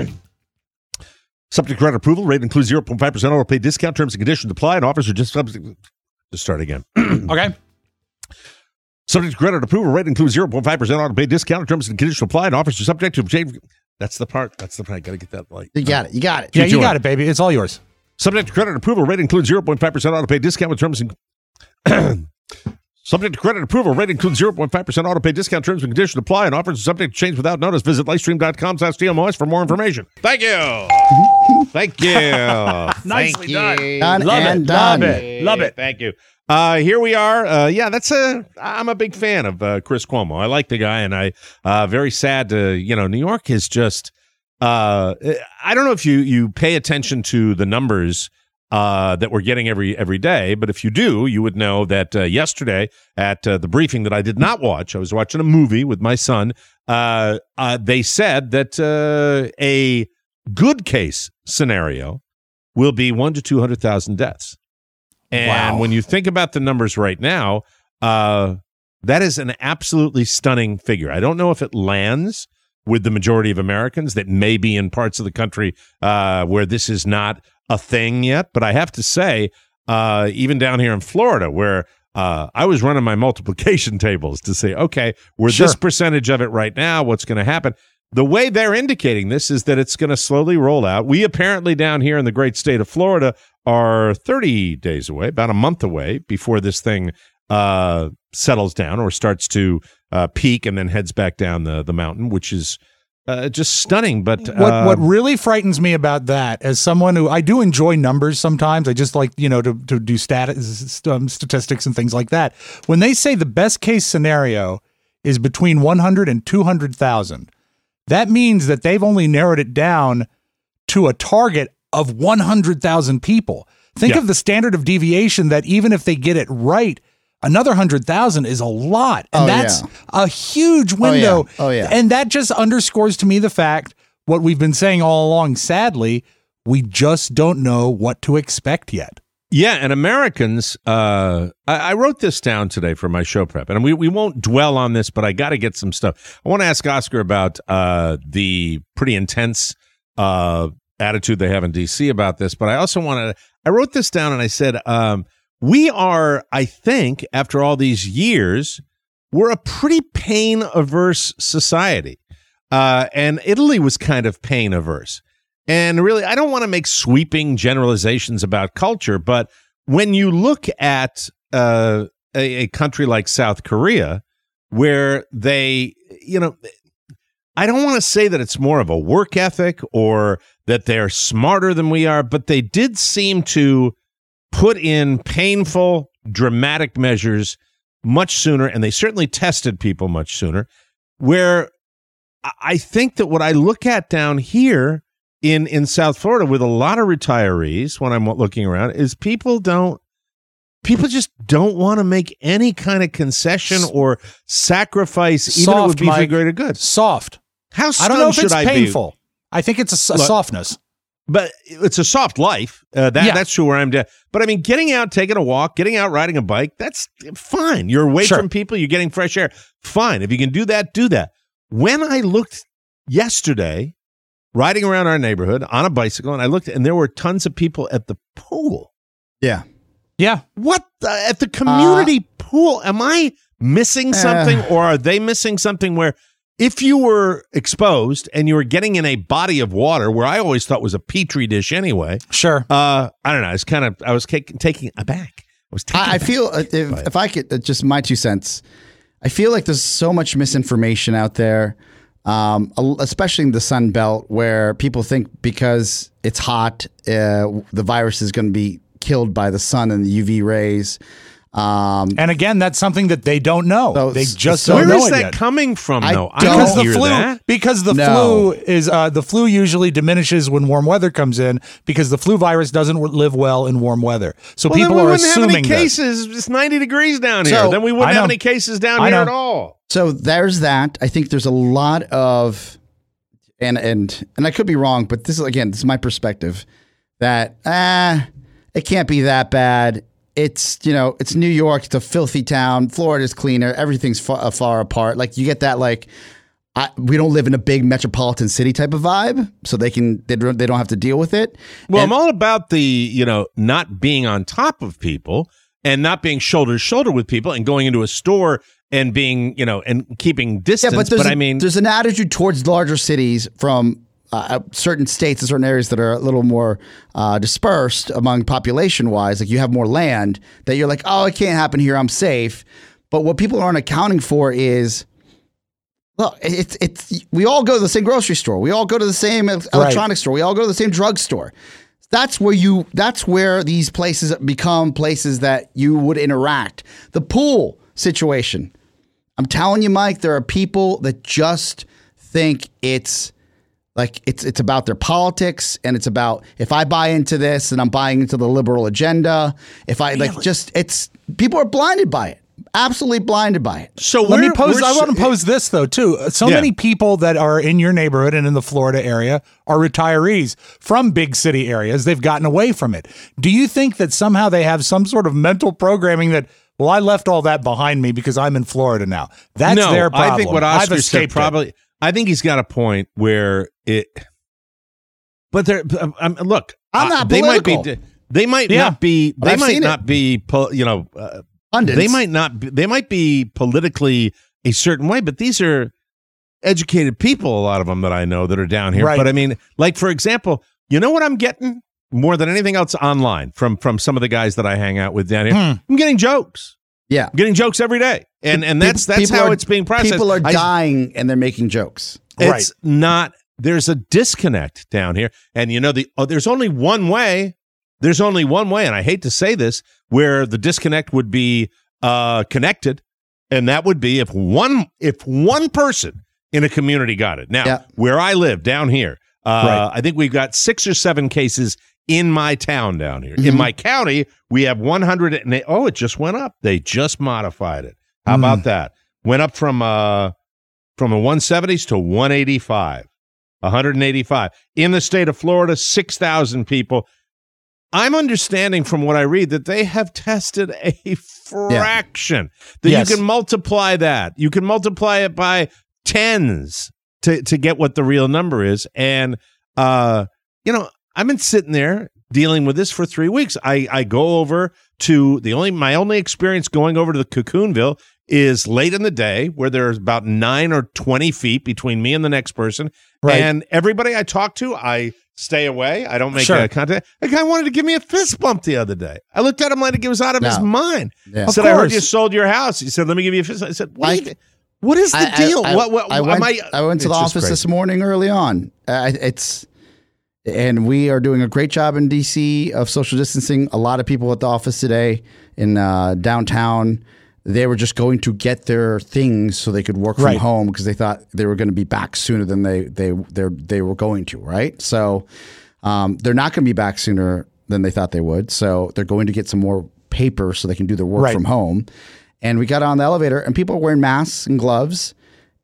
Subject to credit approval. Rate includes zero point five percent auto pay discount. Terms and conditions apply, and offers are just subject. To start again. Okay. Subject to credit approval. Rate includes zero point five percent auto pay discount. Terms and conditions apply, and offers are subject to change. That's the part. That's the part. I got to get that right. You got it. You got it. Yeah, you got it, baby. It's all yours. Subject to credit approval. Rate includes zero point five percent auto pay discount with terms and. Subject to credit approval. Rate includes zero point five percent auto pay discount. Terms and conditions apply, and offers are subject to change without notice. Visit lightstream.com slash TMOS for more information. Thank you. Thank you. Nicely Thank done. you. Done Love and it. done. Love it. Love it. Thank you. Uh, here we are. Uh, yeah, that's a. I'm a big fan of uh, Chris Cuomo. I like the guy, and I uh, very sad to you know New York is just. Uh, I don't know if you you pay attention to the numbers uh, that we're getting every every day, but if you do, you would know that uh, yesterday at uh, the briefing that I did not watch, I was watching a movie with my son. Uh, uh, they said that uh, a good case scenario will be one to two hundred thousand deaths. And Wow. when you think about the numbers right now, uh, that is an absolutely stunning figure. I don't know if it lands with the majority of Americans that may be in parts of the country uh, where this is not a thing yet. But I have to say, uh, even down here in Florida, where uh, I was running my multiplication tables to say, okay, we're Sure. this percentage of it right now. What's going to happen? The way they're indicating this is that it's going to slowly roll out. We apparently down here in the great state of Florida are thirty days away, about a month away before this thing uh, settles down or starts to uh, peak and then heads back down the, the mountain, which is uh, just stunning. But uh, What what really frightens me about that, as someone who I do enjoy numbers sometimes, I just like you know to to do stat, um, statistics and things like that. When they say the best case scenario is between one hundred and two hundred thousand, that means that they've only narrowed it down to a target of one hundred thousand people. Think Yeah. of the standard of deviation that even if they get it right, another one hundred thousand is a lot. And Oh, that's yeah. a huge window. Oh, yeah. And that just underscores to me the fact, what we've been saying all along, sadly, we just don't know what to expect yet. Yeah, and Americans, uh, I, I wrote this down today for my show prep, and we, we won't dwell on this, but I got to get some stuff. I want to ask Oscar about uh, the pretty intense uh, attitude they have in D C about this, but I also want to, I wrote this down and I said, um, we are, I think, after all these years, we're a pretty pain-averse society, uh, and Italy was kind of pain-averse. And really, I don't want to make sweeping generalizations about culture, but when you look at uh, a, a country like South Korea, where they, you know, I don't want to say that it's more of a work ethic or that they're smarter than we are, but they did seem to put in painful, dramatic measures much sooner, and they certainly tested people much sooner, where I think that what I look at down here in in South Florida with a lot of retirees when I'm looking around is people don't people just don't want to make any kind of concession or sacrifice, even if it would be for Mike. greater good. Soft. How I don't know if should it's I painful. be? I think it's a, s- a Look, softness. But it's a soft life. Uh, that Yeah. that's true where I'm down. But I mean, getting out, taking a walk, getting out, riding a bike, that's fine. You're away Sure. from people. You're getting fresh air. Fine. If you can do that, do that. When I looked yesterday, riding around our neighborhood on a bicycle, and I looked, and there were tons of people at the pool. Yeah. Yeah. What the, at the community pool? Am I missing Uh, something, or are they missing something? Where if you were exposed and you were getting in a body of water where I always thought was a petri dish anyway. Sure. Uh, I don't know. It's kind of, I was taking, taking aback. I was taking I, I feel uh, if, if I could, uh, just my two cents, I feel like there's so much misinformation out there, um, especially in the Sun Belt, where people think because it's hot, uh, the virus is going to be killed by the sun and the U V rays. Um, and again, that's something that they don't know. So, they just so don't where know is it that yet. coming from, I though? I don't don't the hear flu, that. because the No. flu is uh, the flu usually diminishes when warm weather comes in because the flu virus doesn't w- live well in warm weather. So Well, people then we are wouldn't have assuming any that. cases. It's ninety degrees down here. So, Then we wouldn't I have know. any cases down I here know. at all. So there's that. I think there's a lot of, and and and I could be wrong, but this is again, this is my perspective. That ah, it can't be that bad. It's, you know, it's New York. It's a filthy town. Florida's cleaner. Everything's far, far apart. Like you get that, like I, we don't live in a big metropolitan city type of vibe, so they can they don't they don't have to deal with it. Well, And- I'm all about the, you know, not being on top of people and not being shoulder to shoulder with people and going into a store and being, you know, and keeping distance. Yeah, but, there's but a- I mean, there's an attitude towards larger cities from uh, certain states and certain areas that are a little more uh, dispersed among population wise. Like you have more land that you're like, oh, it can't happen here. I'm safe. But what people aren't accounting for is, look, it's it's we all go to the same grocery store. We all go to the same electronics store. We all go to the same drugstore. That's where you. That's where these places become places that you would interact. The pool situation. I'm telling you, Mike, there are people that just think it's like it's it's about their politics and it's about if I buy into this and I'm buying into the liberal agenda. If I like just it's people are blinded by it. Absolutely blinded by it. so Let me we're- pose. we're I so- want to pose this though too. So Yeah. many people that are in your neighborhood and in the Florida area are retirees from big city areas. They've gotten away from it. Do you think that somehow they have some sort of mental programming that, well, I left all that behind me because I'm in Florida now? That's no, their problem. I think what I've Oscar said escaped it. probably. I think he's got a point where it. But there, um, um, look, I'm uh, not they might be. political. They might Yeah. not be. But They I've might seen it. not be. po- You know. Uh, Pundits. They might not. Be, they might be politically a certain way, but these are educated people. A lot of them that I know that are down here. Right. But I mean, like for example, you know what I'm getting more than anything else online from from some of the guys that I hang out with down here. Hmm. I'm getting jokes. Yeah. I'm getting jokes every day, and and that's that's People how are- it's being processed. People are I- dying and they're making jokes. It's Right. not. There's a disconnect down here, and you know the. Oh, there's only one way. There's only one way, and I hate to say this, where the disconnect would be uh, connected, and that would be if one if one person in a community got it. Now, Yeah. where I live down here, uh, Right. I think we've got six or seven cases in my town down here. Mm-hmm. In my county, we have one hundred. And eight, oh, it just went up. They just modified it. How Hmm. about that? Went up from uh, from the one seventies to one eighty-five. one hundred eighty-five. In the state of Florida, six thousand people. I'm understanding from what I read that they have tested a fraction. That Yes. you can multiply that. You can multiply it by tens to, to get what the real number is. And, uh, you know, I've been sitting there dealing with this for three weeks. I, I go over to the only, my only experience going over to the Cocoonville is late in the day where there's about nine or twenty feet between me and the next person. Right. And everybody I talk to, I stay away. I don't make Sure. eye contact. A guy wanted to give me a fist bump the other day. I looked at him like he was out of his No. mind. Yeah. I Of said, I heard course. you sold your house. He said, let me give you a fist bump. I said, what, I- do you- what is the I- I- deal? I, what, what, I am went, I, I went to the It's just office crazy. this morning early on. Uh, it's and we are doing a great job in D C of social distancing. A lot of people at the office today in uh, downtown, they were just going to get their things so they could work from Right. home because they thought they were going to be back sooner than they they they they were going to. Right, so um, they're not going to be back sooner than they thought they would. So they're going to get some more paper so they can do their work Right. from home. And we got on the elevator, and people were wearing masks and gloves.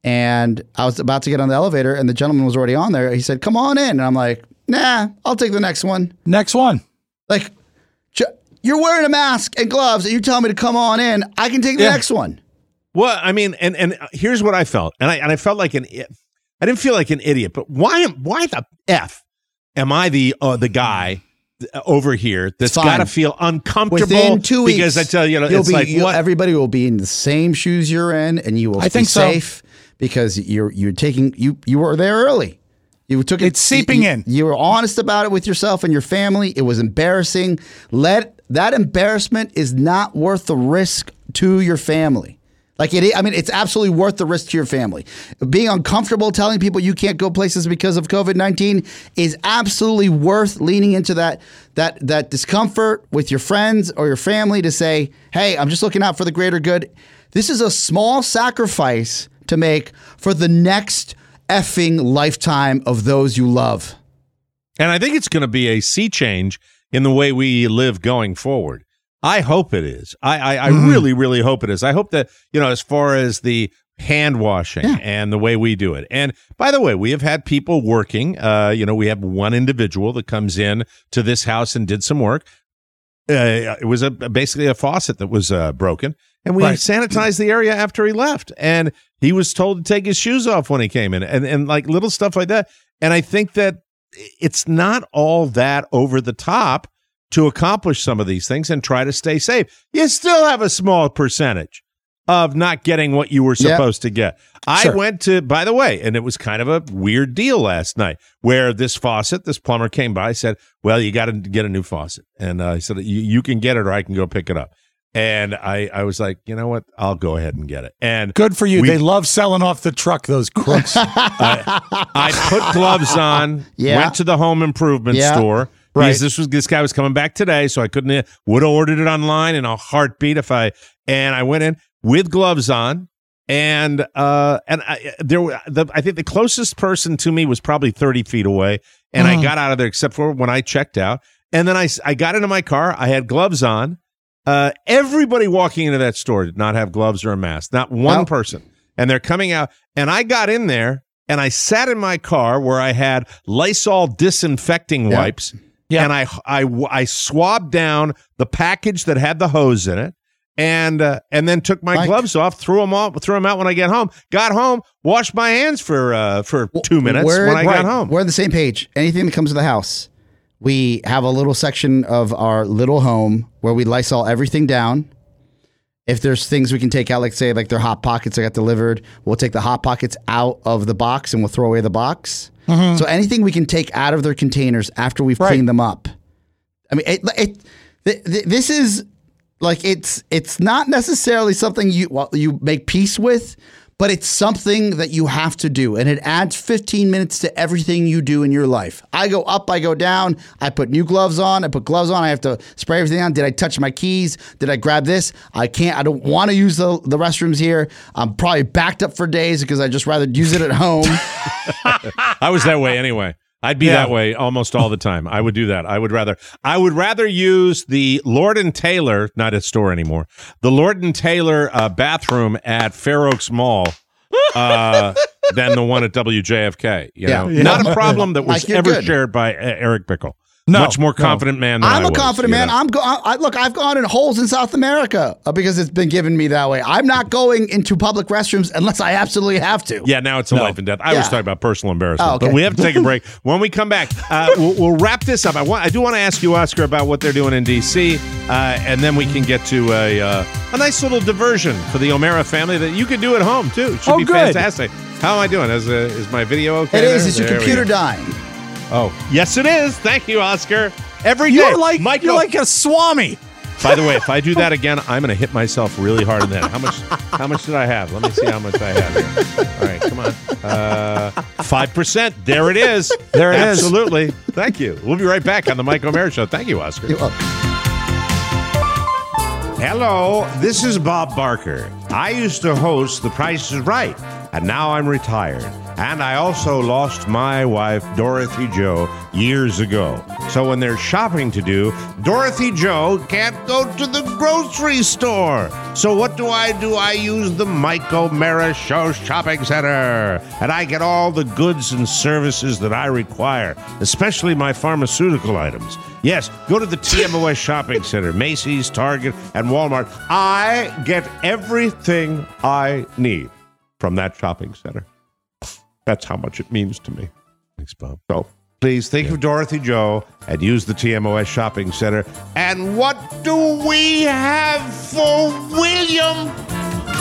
And I was about to get on the elevator, and the gentleman was already on there. He said, "Come on in." And I'm like, "Nah, I'll take the next one." Next one. Like, j- you're wearing a mask and gloves, and you're telling me to come on in. I can take the Yeah. next one. Well, I mean, and and here's what I felt, and I and I felt like an, I didn't feel like an idiot, but why am why the f am I the uh, the guy over here that's fine. got to feel uncomfortable Within two weeks, because I tell you, you'll it's be, like you'll- what everybody will be in the same shoes you're in, and you will I be think so. safe because you're you're taking you you were there early. You took it, It's seeping you, in. You were honest about it with yourself and your family. It was embarrassing. Let that embarrassment is not worth the risk to your family. Like it, I mean, it's absolutely worth the risk to your family. Being uncomfortable telling people you can't go places because of COVID nineteen is absolutely worth leaning into that that that discomfort with your friends or your family to say, "Hey, I'm just looking out for the greater good." This is a small sacrifice to make for the next effing lifetime of those you love. And I think it's going to be a sea change in the way we live going forward. I hope it is. I, I, I mm. really, really hope it is. I hope that, you know, as far as the hand washing yeah. and the way we do it. And by the way, we have had people working. Uh, you know, we have one individual that comes in to this house and did some work. Uh, it was a basically a faucet that was uh, broken, and we right. sanitized the area after he left. And he was told to take his shoes off when he came in, and and like little stuff like that. And I think that it's not all that over the top to accomplish some of these things and try to stay safe. You still have a small percentage of not getting what you were supposed yep. to get. I sure. went to, by the way, and it was kind of a weird deal last night where this faucet, this plumber came by, said, well, you got to get a new faucet. And uh, he said, you, you can get it or I can go pick it up. And I, I was like, you know what? I'll go ahead and get it. And good for you. We, they love selling off the truck, those crooks. I, I put gloves on, yeah. went to the home improvement yeah. store. Right. Because this was this guy was coming back today, so I couldn't would have ordered it online in a heartbeat if I and I went in with gloves on, and uh and I there were the, I think the closest person to me was probably thirty feet away, and mm. I got out of there except for when I checked out, and then I I got into my car, I had gloves on. Uh, everybody walking into that store did not have gloves or a mask, not one nope. person, and they're coming out, and I got in there and I sat in my car where I had Lysol disinfecting yep. wipes. Yeah. And I, I, I swabbed down the package that had the hose in it, and uh, and then took my Mike. gloves off, threw them off, threw them out when I get home. Got home, washed my hands for uh, for two minutes We're, when I right. got home. We're on the same page. Anything that comes to the house, we have a little section of our little home where we Lysol everything down. If there's things we can take out, like say like their Hot Pockets that got delivered, we'll take the Hot Pockets out of the box and we'll throw away the box. Mm-hmm. So anything we can take out of their containers after we've right. cleaned them up. I mean, it, it, th- th- this is like it's it's not necessarily something you well, you make peace with, but it's something that you have to do, and it adds fifteen minutes to everything you do in your life. I go up, I go down. I put new gloves on. I put gloves on. I have to spray everything on. Did I touch my keys? Did I grab this? I can't. I don't want to use the, the restrooms here. I'm probably backed up for days because I just rather use it at home. I was that way anyway. I'd be yeah. that way almost all the time. I would do that. I would rather I would rather use the Lord and Taylor, not a store anymore, the Lord and Taylor uh, bathroom at Fair Oaks Mall uh, than the one at W J F K. You know, yeah. not a problem that was ever good. shared by uh, Eric Bickle. No, Much more confident no. man than I'm I a was, confident man. Know? I'm go- I, look, I've gone in holes in South America because it's been given me that way. I'm not going into public restrooms unless I absolutely have to. Yeah, now it's a no. life and death. I yeah. was talking about personal embarrassment. Oh, okay. But we have to take a break. When we come back, uh, we'll, we'll wrap this up. I, want, I do want to ask you, Oscar, about what they're doing in D C, uh, and then we can get to a, uh, a nice little diversion for the O'Mara family that you can do at home, too. It should oh, be good. fantastic. How am I doing? Is, uh, is my video okay? It is. There? Is your there computer dying? Oh, yes, it is. Thank you, Oscar. Every you're day. like Michael, you're like a swami. By the way, if I do that again, I'm going to hit myself really hard in the head. How much? How much did I have? Let me see how much I have here. All right, come on. Uh, Five percent. There it is. There it is. Absolutely. Thank you. We'll be right back on the Mike O'Mara Show. Thank you, Oscar. You're welcome. Hello, this is Bob Barker. I used to host The Price is Right, and now I'm retired. And I also lost my wife, Dorothy Jo, years ago. So when there's shopping to do, Dorothy Jo can't go to the grocery store. So what do I do? I use the Mike O'Mara Show Shopping Center. And I get all the goods and services that I require, especially my pharmaceutical items. Yes, go to the T M O S Shopping Center, Macy's, Target, and Walmart. I get everything I need from that shopping center. That's how much it means to me. Thanks, Bob. So please think yeah. of Dorothy Jo and use the T M O S Shopping Center. And what do we have for William?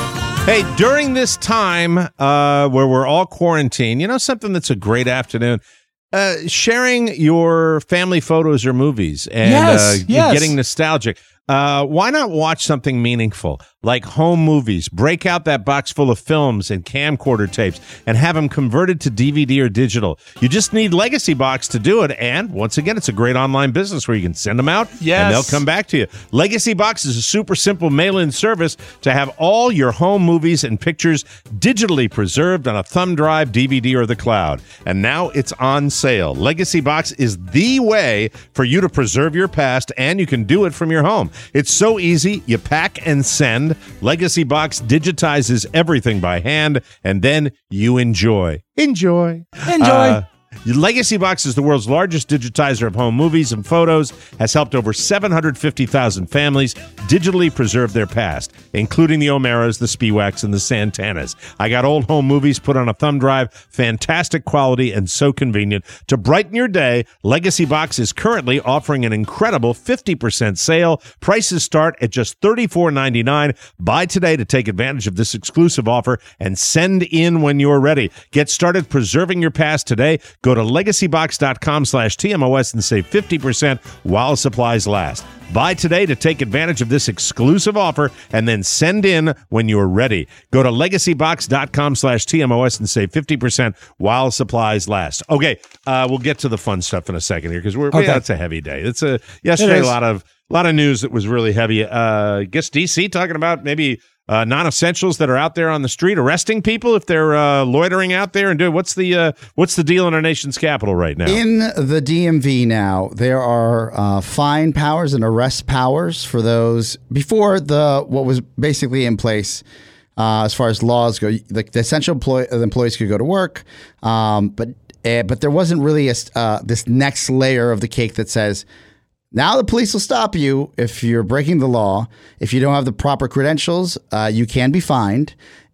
Hey, during this time uh, where we're all quarantined, you know something that's a great afternoon? Uh, sharing your family photos or movies and Yes, uh, yes. getting nostalgic. Uh, why not watch something meaningful like home movies? Break out that box full of films and camcorder tapes and have them converted to D V D or digital. You just need Legacy Box to do it. And once again, it's a great online business where you can send them out Yes. and they'll come back to you. Legacy Box is a super simple mail-in service to have all your home movies and pictures digitally preserved on a thumb drive, D V D, or the cloud. And now it's on sale. Legacy Box is the way for you to preserve your past, and you can do it from your home. It's so easy. You pack and send. Legacy Box digitizes everything by hand, and then you enjoy. Enjoy. Enjoy. Uh, Legacy Box is the world's largest digitizer of home movies and photos, has helped over seven hundred fifty thousand families digitally preserve their past, including the O'Maras, the Spiewaks, and the Santanas. I got old home movies put on a thumb drive, fantastic quality and so convenient. To brighten your day, Legacy Box is currently offering an incredible fifty percent sale. Prices start at just thirty-four ninety-nine. Buy today to take advantage of this exclusive offer and send in when you're ready. Get started preserving your past today. Go to legacybox.com slash TMOS and save fifty percent while supplies last. Buy today to take advantage of this exclusive offer and then send in when you're ready. Go to legacybox.com slash TMOS and save fifty percent while supplies last. Okay, uh, we'll get to the fun stuff in a second here because we're Okay. yeah, it's a heavy day. It's a yesterday It a is. lot of a lot of news that was really heavy. Uh, I guess D C talking about maybe uh, non-essentials that are out there on the street arresting people if they're uh, loitering out there and doing what's the uh, what's the deal in our nation's capital right now? In the D M V now, there are uh, fine powers and arrest powers for those before the what was basically in place uh, as far as laws go. Like the essential employ- the employees could go to work, um, but uh, but there wasn't really a, uh, this next layer of the cake that says, now the police will stop you if you're breaking the law. If you don't have the proper credentials, uh, you can be fined,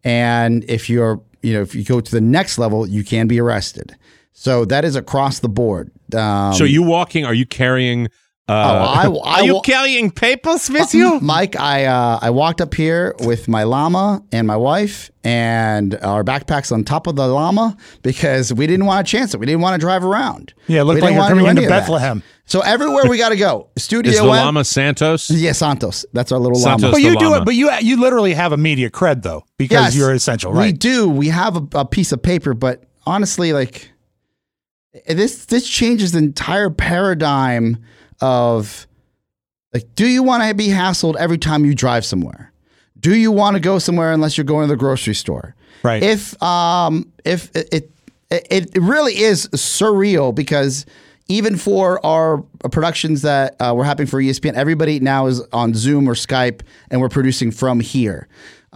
and if you're, you know, if you go to the next level, you can be arrested. So that is across the board. Um, so you walking? Are you carrying? Uh, oh, I, I, are you wa- carrying papers with you, Mike? I uh, I walked up here with my llama and my wife and our backpacks on top of the llama because we didn't want to chance it. We didn't want to drive around. Yeah, it We looked didn't like you're wanna do coming into any of that. Bethlehem. So everywhere we got to go. Studio Is the M. llama Santos? Yeah, Santos. That's our little Santos. llama. But the you do llama. it. But you you literally have immediate cred though because Yes, you're essential, We right? do. We have a, a piece of paper, but honestly, like this, this changes the entire paradigm of like, do you want to be hassled every time you drive somewhere? Do you want to go somewhere unless you're going to the grocery store? Right. If um if it it, it really is surreal because even for our productions that uh, we're happening for E S P N, everybody now is on Zoom or Skype, and we're producing from here.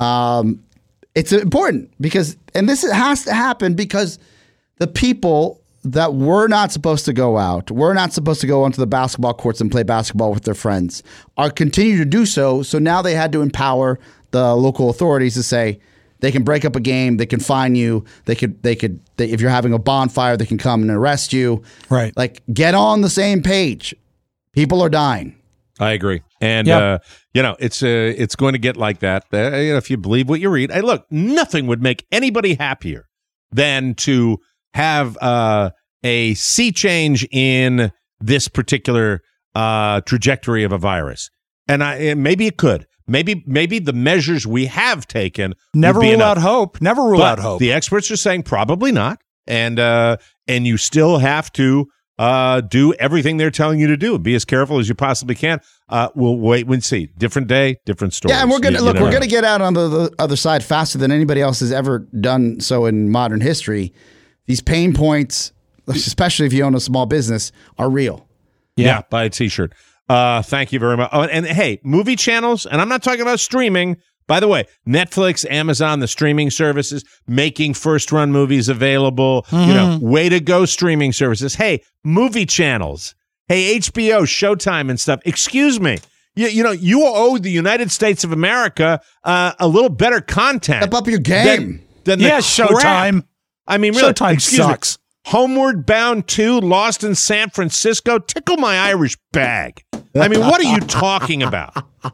Um, it's important because, and this has to happen because the people that were not supposed to go out, were not supposed to go onto the basketball courts and play basketball with their friends, are continue to do so. So now they had to empower the local authorities to say they can break up a game, they can fine you, they could, they could, they, if you're having a bonfire, they can come and arrest you. Right. Like, get on the same page. People are dying. I agree, and Yep. uh, you know it's uh, it's going to get like that. Uh, you know, if you believe what you read, hey, look, nothing would make anybody happier than to have uh, a sea change in this particular uh, trajectory of a virus, and I and maybe it could. Maybe maybe the measures we have taken Never would be rule enough. out hope. Never rule But out hope. The experts are saying probably not, and uh, and you still have to uh, do everything they're telling you to do. Be as careful as you possibly can. Uh, we'll wait and see. Different day, different story. Yeah, and we're gonna You- you look. never We're know. gonna get out on the, the other side faster than anybody else has ever done so in modern history. These pain points, especially if you own a small business, are real. Yeah, buy a T-shirt. Uh, thank you very much. Oh, and hey, movie channels, and I'm not talking about streaming. By the way, Netflix, Amazon, the streaming services making first-run movies available. You know, way to go, streaming services. Hey, movie channels. Hey, H B O, Showtime, and stuff. Excuse me. You, you know, you owe the United States of America uh, a little better content. Step up your game. Than, than Yeah, the Showtime. crap. I mean, really, Showtime excuse me. sucks. Homeward Bound two, Lost in San Francisco. Tickle my Irish bag. I mean, what are you talking about?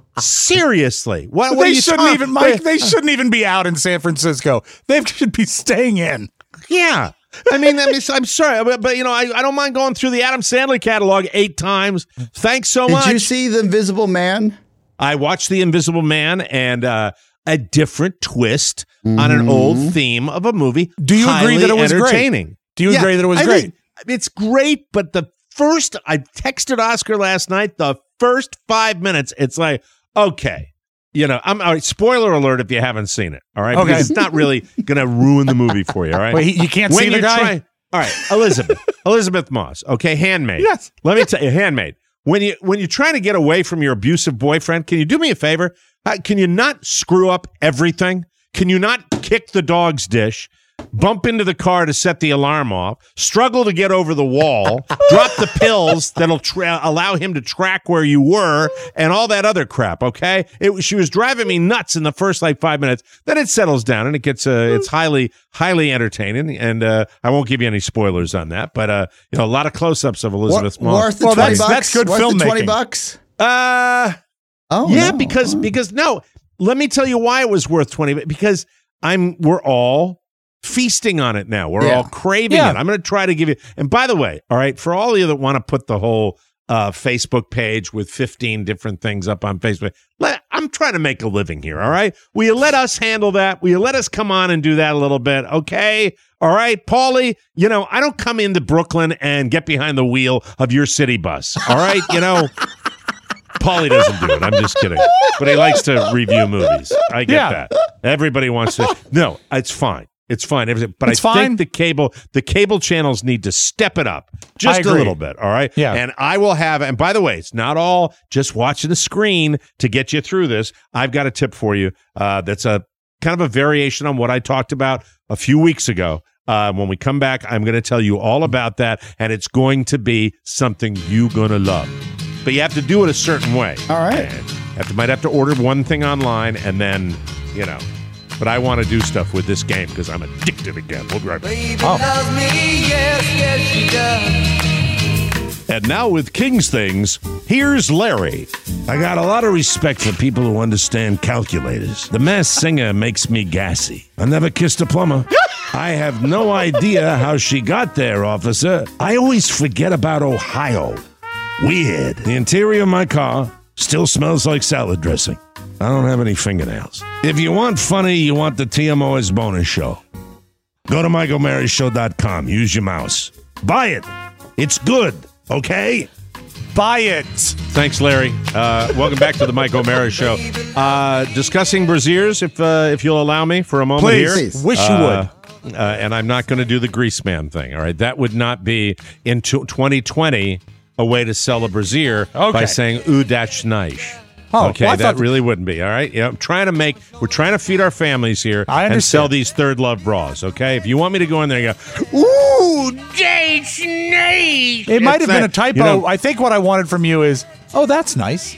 Seriously, what? what they are you shouldn't talking- even, Mike. They shouldn't even be out in San Francisco. They should be staying in. Yeah. I mean, I mean, I'm sorry, but, but you know, I, I don't mind going through the Adam Sandler catalog eight times. Thanks so Did much. you see The Invisible Man? I watched The Invisible Man and uh, a different twist mm-hmm. on an old theme of a movie. Do you agree that it was entertaining. Great? Do you yeah, agree that it was I great? Think it's great, but the first, I texted Oscar last night, the first five minutes, it's like, okay. You know, I'm all right, spoiler alert if you haven't seen it. All right, okay. Because it's not really going to ruin the movie for you. All right, Wait, you can't when see the guy. Trying, all right, Elizabeth, Elizabeth Moss. Okay, Handmaid. Yes. Let me tell you, Handmaid. When you when you're trying to get away from your abusive boyfriend, can you do me a favor? Uh, can you not screw up everything? Can you not kick the dog's dish? Bump into the car to set the alarm off, struggle to get over the wall, drop the pills that'll tra- allow him to track where you were, and all that other crap, okay? It, she was driving me nuts in the first, like, five minutes. Then it settles down, and it gets, uh, it's highly, highly entertaining, and uh, I won't give you any spoilers on that, but, uh, you know, a lot of close-ups of Elizabeth War- Moss. Worth the well, twenty that's, bucks? that's good worth filmmaking. The twenty bucks? Uh, oh, yeah, no. because, oh. because, no, let me tell you why it was worth twenty, because I'm, we're all feasting on it now. We're Yeah. all craving Yeah. it. I'm going to try to give you, and by the way, all right, for all of you that want to put the whole uh, Facebook page with fifteen different things up on Facebook, let, I'm trying to make a living here, all right? Will you let us handle that? Will you let us come on and do that a little bit, okay? All right, Paulie, you know, I don't come into Brooklyn and get behind the wheel of your city bus, all right? You know, Paulie doesn't do it. I'm just kidding. But he likes to review movies. I get Yeah. that. Everybody wants to. No, it's fine. It's fine. Everything. But It's I fine. think the cable the cable channels need to step it up just I a agree. little bit. All right. Yeah. And I will have. And by the way, it's not all just watching the screen to get you through this. I've got a tip for you. Uh, that's a kind of a variation on what I talked about a few weeks ago. Uh, when we come back, I'm going to tell you all about that, and it's going to be something you're going to love. But you have to do it a certain way. All right. And you have to, might have to order one thing online, and then, you know. But I want to do stuff with this game because I'm addicted again. We'll be right back. Oh. Loves me, yes, yes, she does. And now with King's Things, here's Larry. I got a lot of respect for people who understand calculators. The Masked Singer makes me gassy. I never kissed a plumber. I have no idea how she got there, officer. I always forget about Ohio. Weird. The interior of my car still smells like salad dressing. I don't have any fingernails. If you want funny, you want the T M O S bonus show. Go to michael mary show dot com. Use your mouse. Buy it. It's good, okay? Buy it. Thanks, Larry. Uh, welcome back to the Mike O'Mara Show. Uh, discussing brassieres, if uh, if you'll allow me for a moment Please. here. Please. Wish you Uh, would. Uh, and I'm not going to do the grease man thing, all right? That would not be in twenty twenty a way to sell a brassiere Okay. by saying, ooh, that's nice. Oh, okay, well, I that thought- really wouldn't be, all right? Yeah, I'm trying to make, we're trying to feed our families here I and sell understand. these Third Love bras, okay? If you want me to go in there and go, ooh, that's nice. It might have been a It's typo. you know, I think what I wanted from you is, oh, that's nice.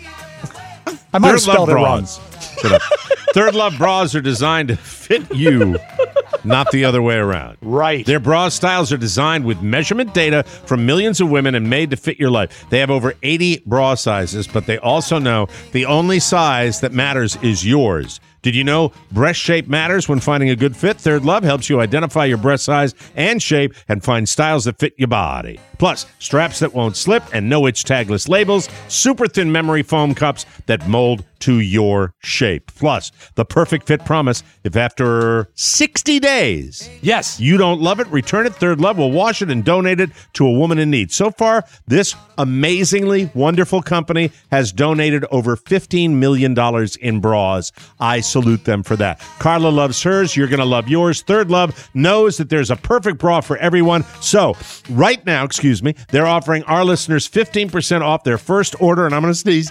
I might have Third Love spelled it wrong. bras. Shut up. Third Love bras are designed to fit you, not the other way around. Right. Their bra styles are designed with measurement data from millions of women and made to fit your life. They have over eighty bra sizes, but they also know the only size that matters is yours. Did you know breast shape matters when finding a good fit? Third Love helps you identify your breast size and shape and find styles that fit your body. Plus, straps that won't slip and no itch tagless labels, super thin memory foam cups that mold to your shape. Plus, the perfect fit promise. If after sixty days, yes, you don't love it, return it. Third Love will wash it and donate it to a woman in need. So far, this amazingly wonderful company has donated over fifteen million dollars in bras. I salute them for that. Carla loves hers. You're going to love yours. Third Love knows that there's a perfect bra for everyone. So right now, excuse me, they're offering our listeners fifteen percent off their first order, and I'm going to sneeze.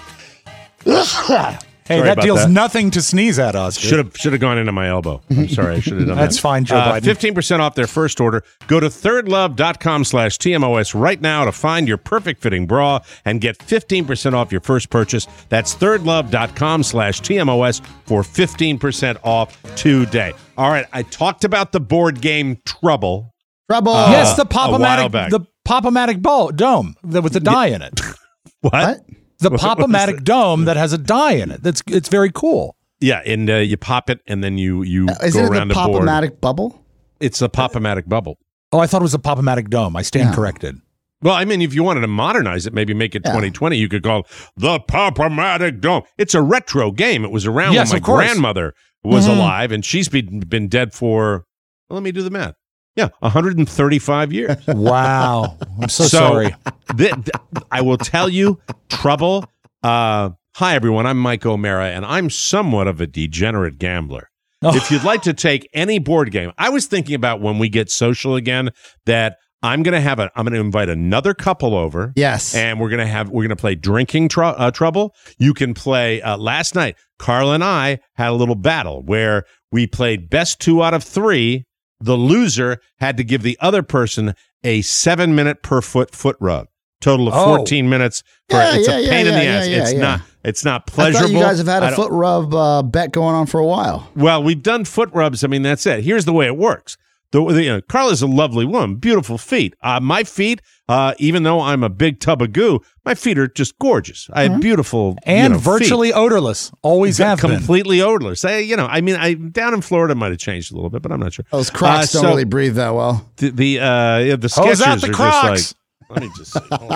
Hey, Sorry that about deals that. nothing to sneeze at us. Should have should have gone into my elbow. I'm sorry, I should have done that. That's fine, Joe Uh, Biden. fifteen percent off their first order. Go to thirdlove.com slash TMOS right now to find your perfect fitting bra and get fifteen percent off your first purchase. That's thirdlove.com slash TMOS for fifteen percent off today. All right, I talked about the board game Trouble. Trouble. Uh, yes, the a while Pop-O-Matic, back. the Pop-O-Matic ball dome that with the die in it. What? The the Pop-O-Matic dome that has a die in it. That's it's very cool. Yeah, and uh, you pop it, and then you you Uh, is go it around the the board. Pop-O-Matic bubble? It's a Pop-O-Matic bubble. Oh, I thought it was a Pop-O-Matic dome. I stand Yeah. corrected. Well, I mean, if you wanted to modernize it, maybe make it Yeah. twenty twenty, you could call it the Pop-O-Matic Dome. It's a retro game. It was around Yes, when of my course. grandmother was Mhm. alive, and she's been, been dead for, well, let me do the math. Yeah, one hundred thirty-five years. Wow. I'm so, sorry. th- th- I will tell you, Trouble. Uh, hi, everyone. I'm Mike O'Mara, and I'm somewhat of a degenerate gambler. Oh. If you'd like to take any board game, I was thinking about when we get social again that I'm going to have a, I'm going to invite another couple over. Yes. And we're going to have, we're going to play Drinking tr- uh, Trouble. You can play, uh, last night, Carl and I had a little battle where we played best two out of three. The loser had to give the other person a seven minute per foot foot rub. Total of Oh. fourteen minutes. For, Yeah, it's yeah, a yeah, pain in the yeah, ass. yeah, it's yeah. not, it's not I pleasurable. thought you guys have had I a don't- foot rub uh, bet going on for a while. Well, we've done foot rubs. I mean, that's it. Here's the way it works. The, the, you know, Carla's a lovely woman, beautiful feet. Uh, my feet, uh, even though I'm a big tub of goo, my feet are just gorgeous. I have beautiful And you know, virtually feet. odorless. Always have been. completely odorless. I, you know, I mean, I down in Florida might have changed a little bit, but I'm not sure. Those Crocs Uh, don't so really breathe that well. The, the uh, yeah, the Hose Skechers out the are Crocs. just like. Let me just see. Hold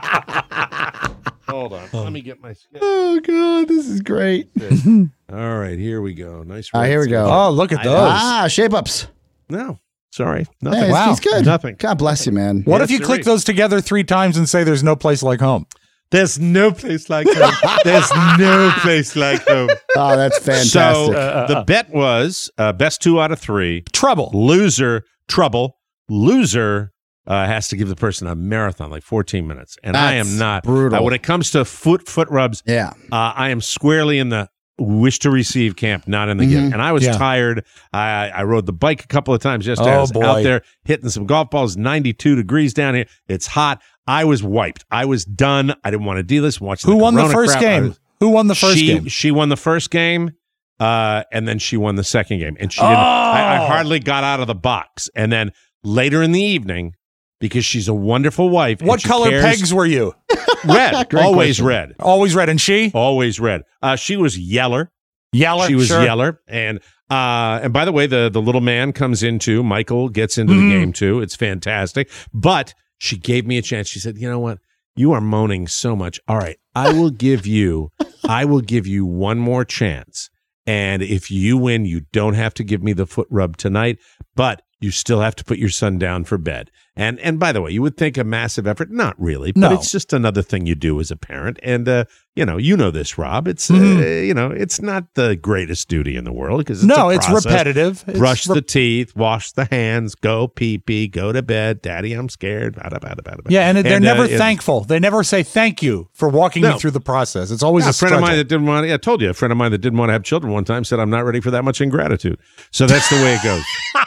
on. Hold on. Let me get my. Skechers. Oh god, this is great. All right, here we go. Nice. All right, red here we go. Skechers. Oh, look at I- those. Ah, shape ups. No, sorry, Hey, nothing. he's- Wow. he's good. Nothing. God bless you, man. What Yes, if you there click is. those together three times and say there's no place like home? There's no place like home. There's no place like home. Oh, that's fantastic. So the bet was uh, best two out of three. Trouble. Loser, trouble. Loser uh, has to give the person a marathon, like fourteen minutes. And I That's am not. brutal. Uh, when it comes to foot foot rubs, yeah. uh, I am squarely in the wish to receive camp, not in the Mhm. give. And I was Yeah. tired. I, I rode the bike a couple of times yesterday. I Oh, was boy. out there hitting some golf balls, ninety-two degrees down here. It's hot. I was wiped. I was done. I didn't want to do this. Watching Who the won the Corona first crap. I game? was- Who won the first she, game? She won the first game, uh, and then she won the second game. And she didn't. I, I Oh. hardly got out of the box. And then later in the evening, because she's a wonderful wife. and What she color cares- pegs were you? Red. Great Always question. red. Always red. And she? Always red. Uh, she was yeller. Yeller. She was sure. yeller. And uh, and by the way, the the little man comes in too. Michael gets into Mhm. the game too. It's fantastic. But she gave me a chance. She said, "You know what? You are moaning so much. All right, I will give you, I will give you one more chance. And if you win, you don't have to give me the foot rub tonight, but you still have to put your son down for bed." And and by the way, you would think a massive effort. Not really, but No. it's just another thing you do as a parent. And, uh, you know, you know this, Rob. It's, uh, Mhm. you know, it's not the greatest duty in the world because it's No, a it's process. repetitive. It's Brush rep- the teeth, wash the hands, go pee-pee, go to bed. Daddy, I'm scared. Bada, bada, bada, bada. Yeah, and, they're uh, never it- thankful. They never say thank you for walking No. you through the process. It's always Yeah, a a friend of struggle. mine that didn't want. Yeah, I told you, a friend of mine that didn't want to have children one time said, "I'm not ready for that much ingratitude." So that's the way it goes.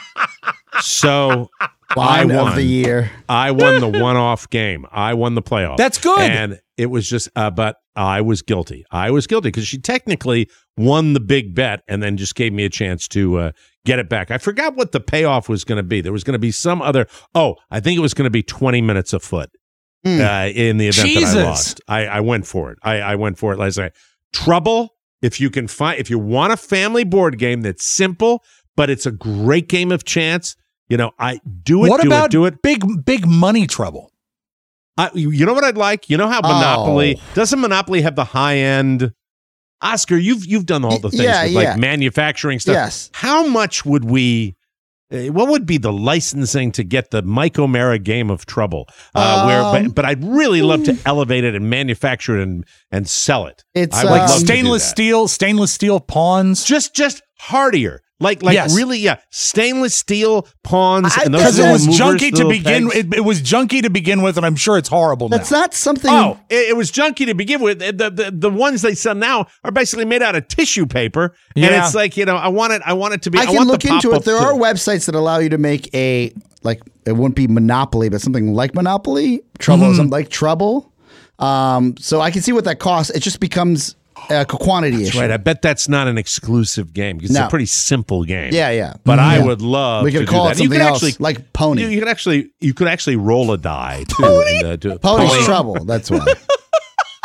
So I Line won of the year. I won the one-off game. I won the playoff. That's good. And it was just, uh, but I was guilty. I was guilty because she technically won the big bet and then just gave me a chance to uh, get it back. I forgot what the payoff was going to be. There was going to be some other. Oh, I think it was going to be twenty minutes a foot Mm. uh, in the event Jesus. that I lost. I, I went for it. I, I went for it. Let's say Trouble. If you can find, if you want a family board game that's simple but it's a great game of chance. You know, I do it. What do about it, do it. big big money trouble? I, you you know what I'd like? You know how Monopoly Oh. doesn't Monopoly have the high end? Oscar, you've you've done all the things Yeah, with yeah. like manufacturing stuff. Yes. How much would we? uh, What would be the licensing to get the Mike O'Mara Game of Trouble? Uh, where, Um, but, but I'd really love to elevate it and manufacture it and and sell it. It's, I would uh, love to do Stainless that. steel, stainless steel pawns. just just hardier. Like, like Yes. really, yeah, stainless steel pawns and those Because it little was movers, junky to little begin. pegs. It, it was junky to begin with, and I'm sure it's horrible That's now. not something. Oh, it, it was junky to begin with. The, the the ones they sell now are basically made out of tissue paper, and Yeah. it's like, you know, I want it. I want it to be. I I, can want look the into pop-up it. There to- are websites that allow you to make a like it wouldn't be Monopoly, but something like Monopoly, Trouble, Mm-hmm. something like Trouble. Um, so I can see what that costs. It just becomes a quantity That's issue. right. I bet that's not an exclusive game because it's No. a pretty simple game. Yeah, yeah. But I Yeah. would love. We could to call do it that. You something could else, actually, like Pony. You, you could actually you could actually roll a die too. And, uh, do it. Pony's Pony. Trouble. That's why.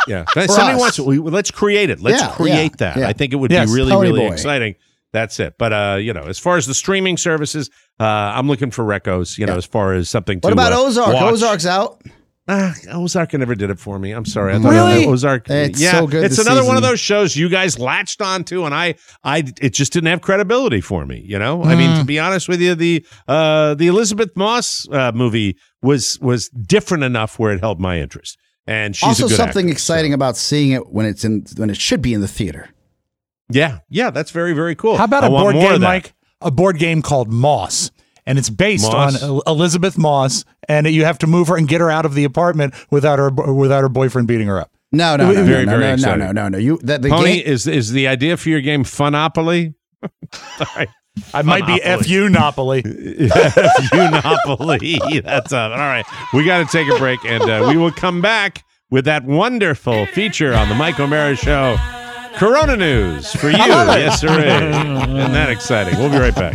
Yeah. For Somebody us. wants. We, let's create it. Let's Yeah, create yeah, that. yeah. I think it would Yes, be really, Pony really Boy. exciting. That's it. But uh, you know, as far as the streaming services, uh, I'm looking for recos. You know, as far as something. What to, about uh, Ozark? watch. Ozark's out. Ah, Ozark never did it for me. I'm sorry. I thought Really? Ozark. It's yeah, so good it's this another one of season. those shows you guys latched onto, and I, I, it just didn't have credibility for me. You know, I mean, to be honest with you, the uh, the Elizabeth Moss uh, movie was was different enough where it held my interest, and she's Also, a good something actress, exciting about seeing it when it's in when it should be in the theater. Yeah, yeah, that's very, very cool. How about I a want board more of game, that. Mike? A board game called Moss. And it's based Moss? on El- Elizabeth Moss, and you have to move her and get her out of the apartment without her without her boyfriend beating her up. No, no, no, Very, no, very no, no, exciting. no, no, no. You that the Pony game. is is the idea for your game Funopoly? All right. I might be F U Nopoly. F U Nopoly. That's up. All right. We got to take a break, and uh, we will come back with that wonderful feature on the Mike O'Mara Show. Corona news for you. Yes, sir. Isn't that exciting? We'll be right back.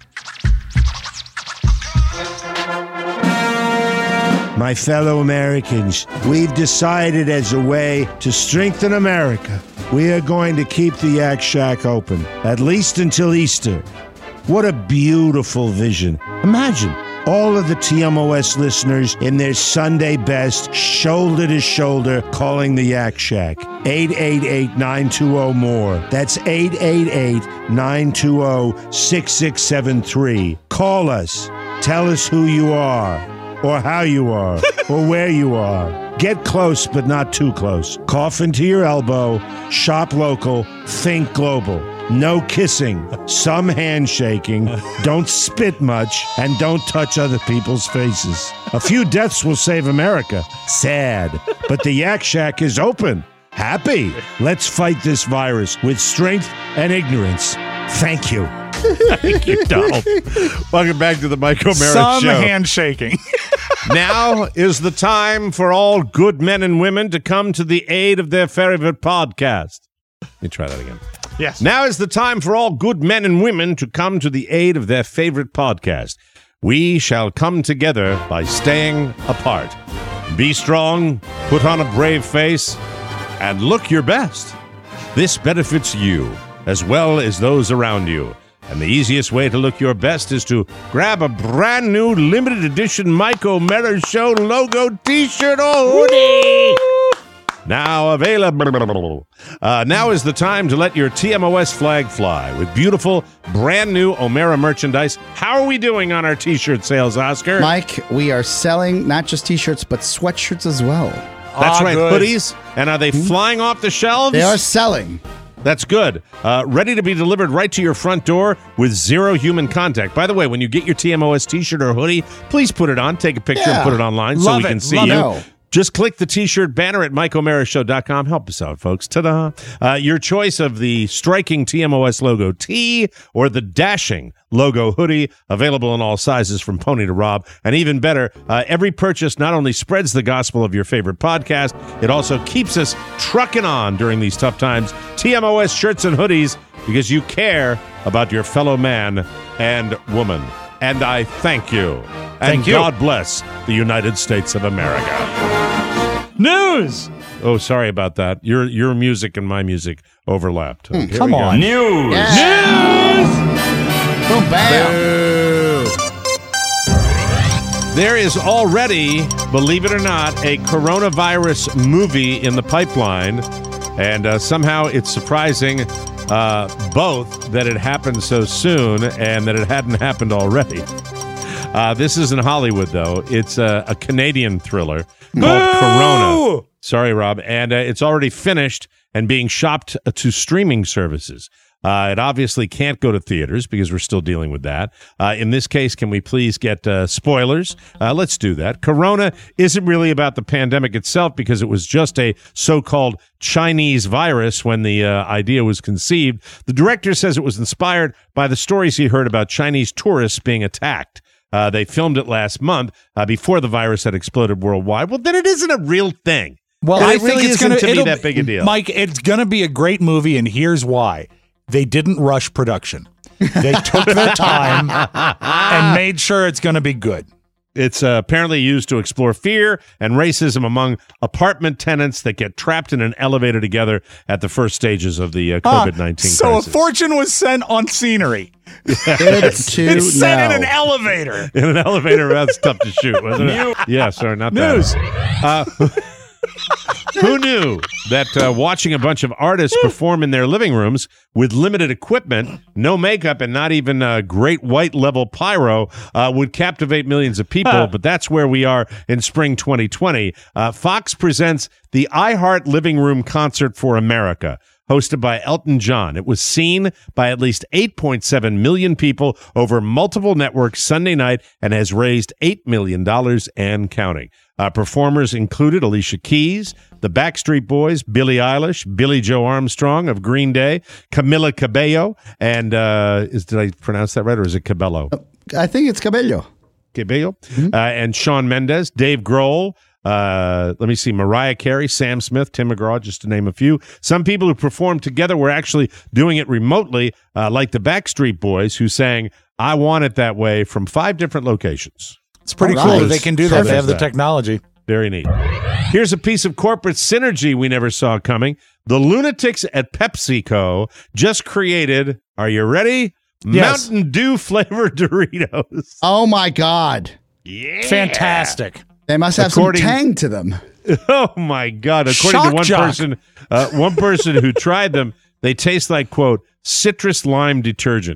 My fellow Americans, we've decided as a way to strengthen America, we are going to keep the Yak Shack open, at least until Easter. What a beautiful vision. Imagine all of the T M O S listeners in their Sunday best, shoulder to shoulder, calling the Yak Shack. eight eight eight, nine two zero, M O R E. That's eight eight eight, nine two zero, six six seven three. Call us. Tell us who you are, or how you are, or where you are. Get close, but not too close. Cough into your elbow. Shop local. Think global. No kissing, some handshaking, don't spit much, and don't touch other people's faces. A few deaths will save America. Sad. But the Yak Shack is open. Happy. Let's fight this virus with strength and ignorance. Thank you. Thank you, Donald. Welcome back to the Mike O'Mara Some Show. handshaking. Now is the time for all good men and women to come to the aid of their favorite podcast. Let me try that again. Yes. Now is the time for all good men and women to come to the aid of their favorite podcast. We shall come together by staying apart. Be strong, put on a brave face, and look your best. This benefits you as well as those around you. And the easiest way to look your best is to grab a brand new limited edition Mike O'Mara Show logo t-shirt or hoodie. Now available. Uh, now is the time to let your T M O S flag fly with beautiful, brand new O'Mara merchandise. How are we doing on our t-shirt sales, Oscar? Mike, we are selling not just t-shirts, but sweatshirts as well. That's Ah, right, good. hoodies. And are they flying off the shelves? They are selling. That's good. Uh, ready to be delivered right to your front door with zero human contact. By the way, when you get your T M O S t-shirt or hoodie, please put it on, take a picture, Yeah. and put it online so Love we it. can see Love you. it. Just click the t-shirt banner at Mike O'Mara Show dot com. Help us out, folks. Ta-da. Uh, your choice of the striking T M O S logo tee or the dashing logo hoodie, available in all sizes from Pony to Rob. And even better, uh, every purchase not only spreads the gospel of your favorite podcast, it also keeps us trucking on during these tough times. T M O S shirts and hoodies, because you care about your fellow man and woman. And I thank you. And Thank you. God bless the United States of America. News. Oh, sorry about that. Your your music and my music overlapped. Okay, here Come we go. on. News. Boom, bam. There is already, believe it or not, a coronavirus movie in the pipeline, and uh, somehow it's surprising uh, both that it happened so soon and that it hadn't happened already. Uh, this isn't Hollywood, though. It's a, a Canadian thriller called Corona. Sorry, Rob. And uh, it's already finished and being shopped to streaming services. Uh, it obviously can't go to theaters because we're still dealing with that. Uh, in this case, can we please get uh, spoilers? Uh, let's do that. Corona isn't really about the pandemic itself because it was just a so-called Chinese virus when the uh, idea was conceived. The director says it was inspired by the stories he heard about Chinese tourists being attacked. Uh, they filmed it last month uh, before the virus had exploded worldwide. Well, then it isn't a real thing. Well, And I it think really it's isn't going to be that big a deal. Mike, it's going to be a great movie, and here's why. They didn't rush production. They took their time and made sure it's going to be good. It's uh, apparently used to explore fear and racism among apartment tenants that get trapped in an elevator together at the first stages of the uh, COVID nineteen uh, so crisis. a fortune was sent on scenery. It's to It's sent now. in an elevator. In an elevator, that's tough to shoot, wasn't it? Yeah, sorry, not News. that. Uh, who knew that uh, watching a bunch of artists perform in their living rooms with limited equipment, no makeup, and not even uh, great white level pyro uh, would captivate millions of people? Huh. But that's where we are in spring twenty twenty. Uh, Fox presents the iHeart Living Room Concert for America, hosted by Elton John. It was seen by at least eight point seven million people over multiple networks Sunday night and has raised eight million dollars and counting. Uh, performers included Alicia Keys, the Backstreet Boys, Billie Eilish, Billie Joe Armstrong of Green Day, Camila Cabello, and uh, is did I pronounce that right, or is it Cabello? I think it's Cabello. Cabello, Mm-hmm. uh, and Shawn Mendes, Dave Grohl. Uh, let me see, Mariah Carey, Sam Smith, Tim McGraw, just to name a few. Some people who performed together were actually doing it remotely, uh, like the Backstreet Boys, who sang "I Want It That Way" from five different locations. It's pretty All cool right. that they can do that. Perfect. They have the technology. Very neat. Here's a piece of corporate synergy we never saw coming. The lunatics at PepsiCo just created, are you ready? Yes. Mountain Dew flavored Doritos. Oh my God. Yeah. Fantastic. They must have According- some tang to them. Oh my God! According Shock to one jock. person, uh, one person who tried them, they taste like quote citrus lime detergent.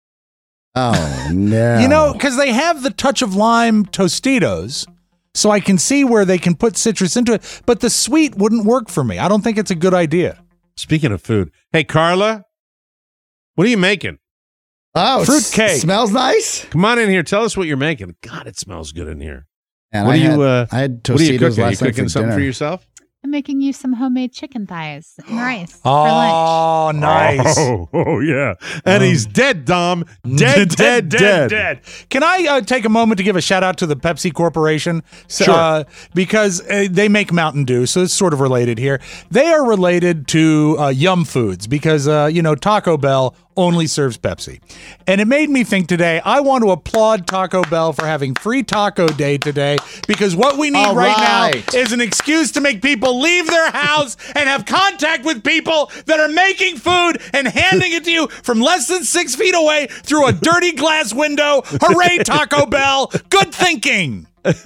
Oh no. You know, because they have the touch of lime Tostitos, so I can see where they can put citrus into it, but the sweet wouldn't work for me. I don't think it's a good idea. Speaking of food, hey Carla, what are you making? Oh, Fruit s- cake. Smells nice. Come on in here. Tell us what you're making. God, it smells good in here. And what I are you? had, Uh, I had what are you Tostitos cooking? Are you last night cooking for something dinner. for yourself? I'm making you some homemade chicken thighs and rice for lunch. Oh, nice. Oh, oh yeah. And he's dead, Dom. Dead, dead, dead. Can I uh, take a moment to give a shout out to the Pepsi Corporation? So, Sure. Uh, because uh, they make Mountain Dew, so it's sort of related here. They are related to uh, Yum Foods because, uh, you know, Taco Bell only serves Pepsi. And it made me think today, I want to applaud Taco Bell for having free taco day today, because what we need All right, right. now is an excuse to make people leave their house and have contact with people that are making food and handing it to you from less than six feet away through a dirty glass window. Hooray, Taco Bell. Good thinking.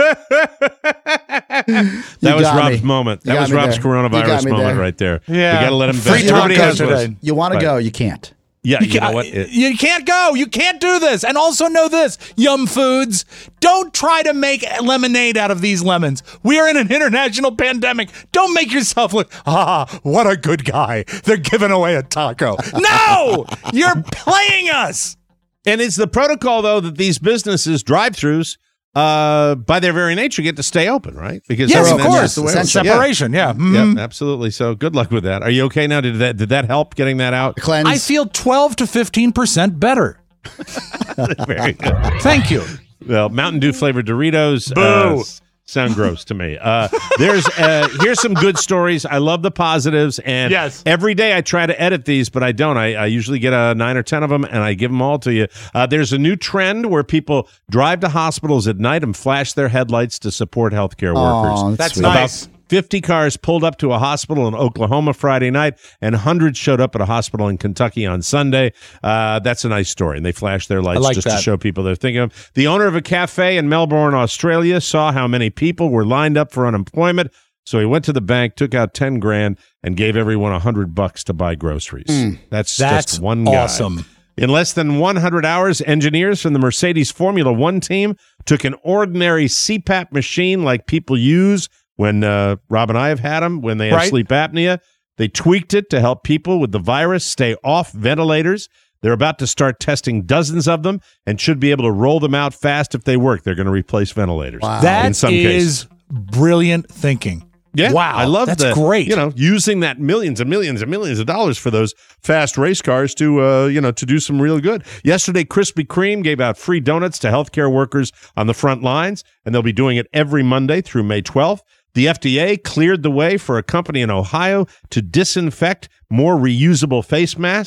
That You was got Rob's me. moment. You That got was me Rob's there. You got coronavirus me moment there. right there. Yeah. We got to let him Free vent. taco Everybody has today. those. You want to Right. go, you can't. Yeah, you, know ca- what? It- you can't go. You can't do this. And also know this, Yum Foods, don't try to make lemonade out of these lemons. We are in an international pandemic. Don't make yourself look, ah, what a good guy. They're giving away a taco. No! You're playing us. And it's the protocol, though, that these businesses, drive-thrus, uh, by their very nature, get to stay open, right? Because Yes, I mean, of that's course. just the way it works. Separation, yeah. Yeah, Mhm. yeah, absolutely. So good luck with that. Are you okay now? Did that did that help getting that out? Cleanse. I feel twelve to fifteen percent better. Very good. Thank you. Well, Mountain Dew flavored Doritos Boo. uh, s- sound gross to me. Uh, there's uh, here's some good stories. I love the positives, and Yes. every day I try to edit these, but I don't. I, I usually get a nine or ten of them, and I give them all to you. Uh, there's a new trend where people drive to hospitals at night and flash their headlights to support healthcare workers. Aw, That's sweet. nice. About fifty cars pulled up to a hospital in Oklahoma Friday night, and hundreds showed up at a hospital in Kentucky on Sunday. Uh, that's a nice story, and they flashed their lights I like just to that. show people they're thinking of. The owner of a cafe in Melbourne, Australia, saw how many people were lined up for unemployment, so he went to the bank, took out ten grand, and gave everyone a hundred bucks to buy groceries. That's, That's just one guy. awesome. In less than one hundred hours, engineers from the Mercedes Formula One team took an ordinary C PAP machine like people use when uh, Rob and I have had them, when they have Right. sleep apnea. They tweaked it to help people with the virus stay off ventilators. They're about to start testing dozens of them and should be able to roll them out fast if they work. They're going to replace ventilators. Wow. in That some cases. is brilliant thinking. Yeah, Wow. I love That's the, great. You know, using that millions and millions and millions of dollars for those fast race cars to, uh, you know, to do some real good. Yesterday, Krispy Kreme gave out free donuts to healthcare workers on the front lines, and they'll be doing it every Monday through May twelfth. The F D A cleared the way for a company in Ohio to disinfect more reusable face masks. They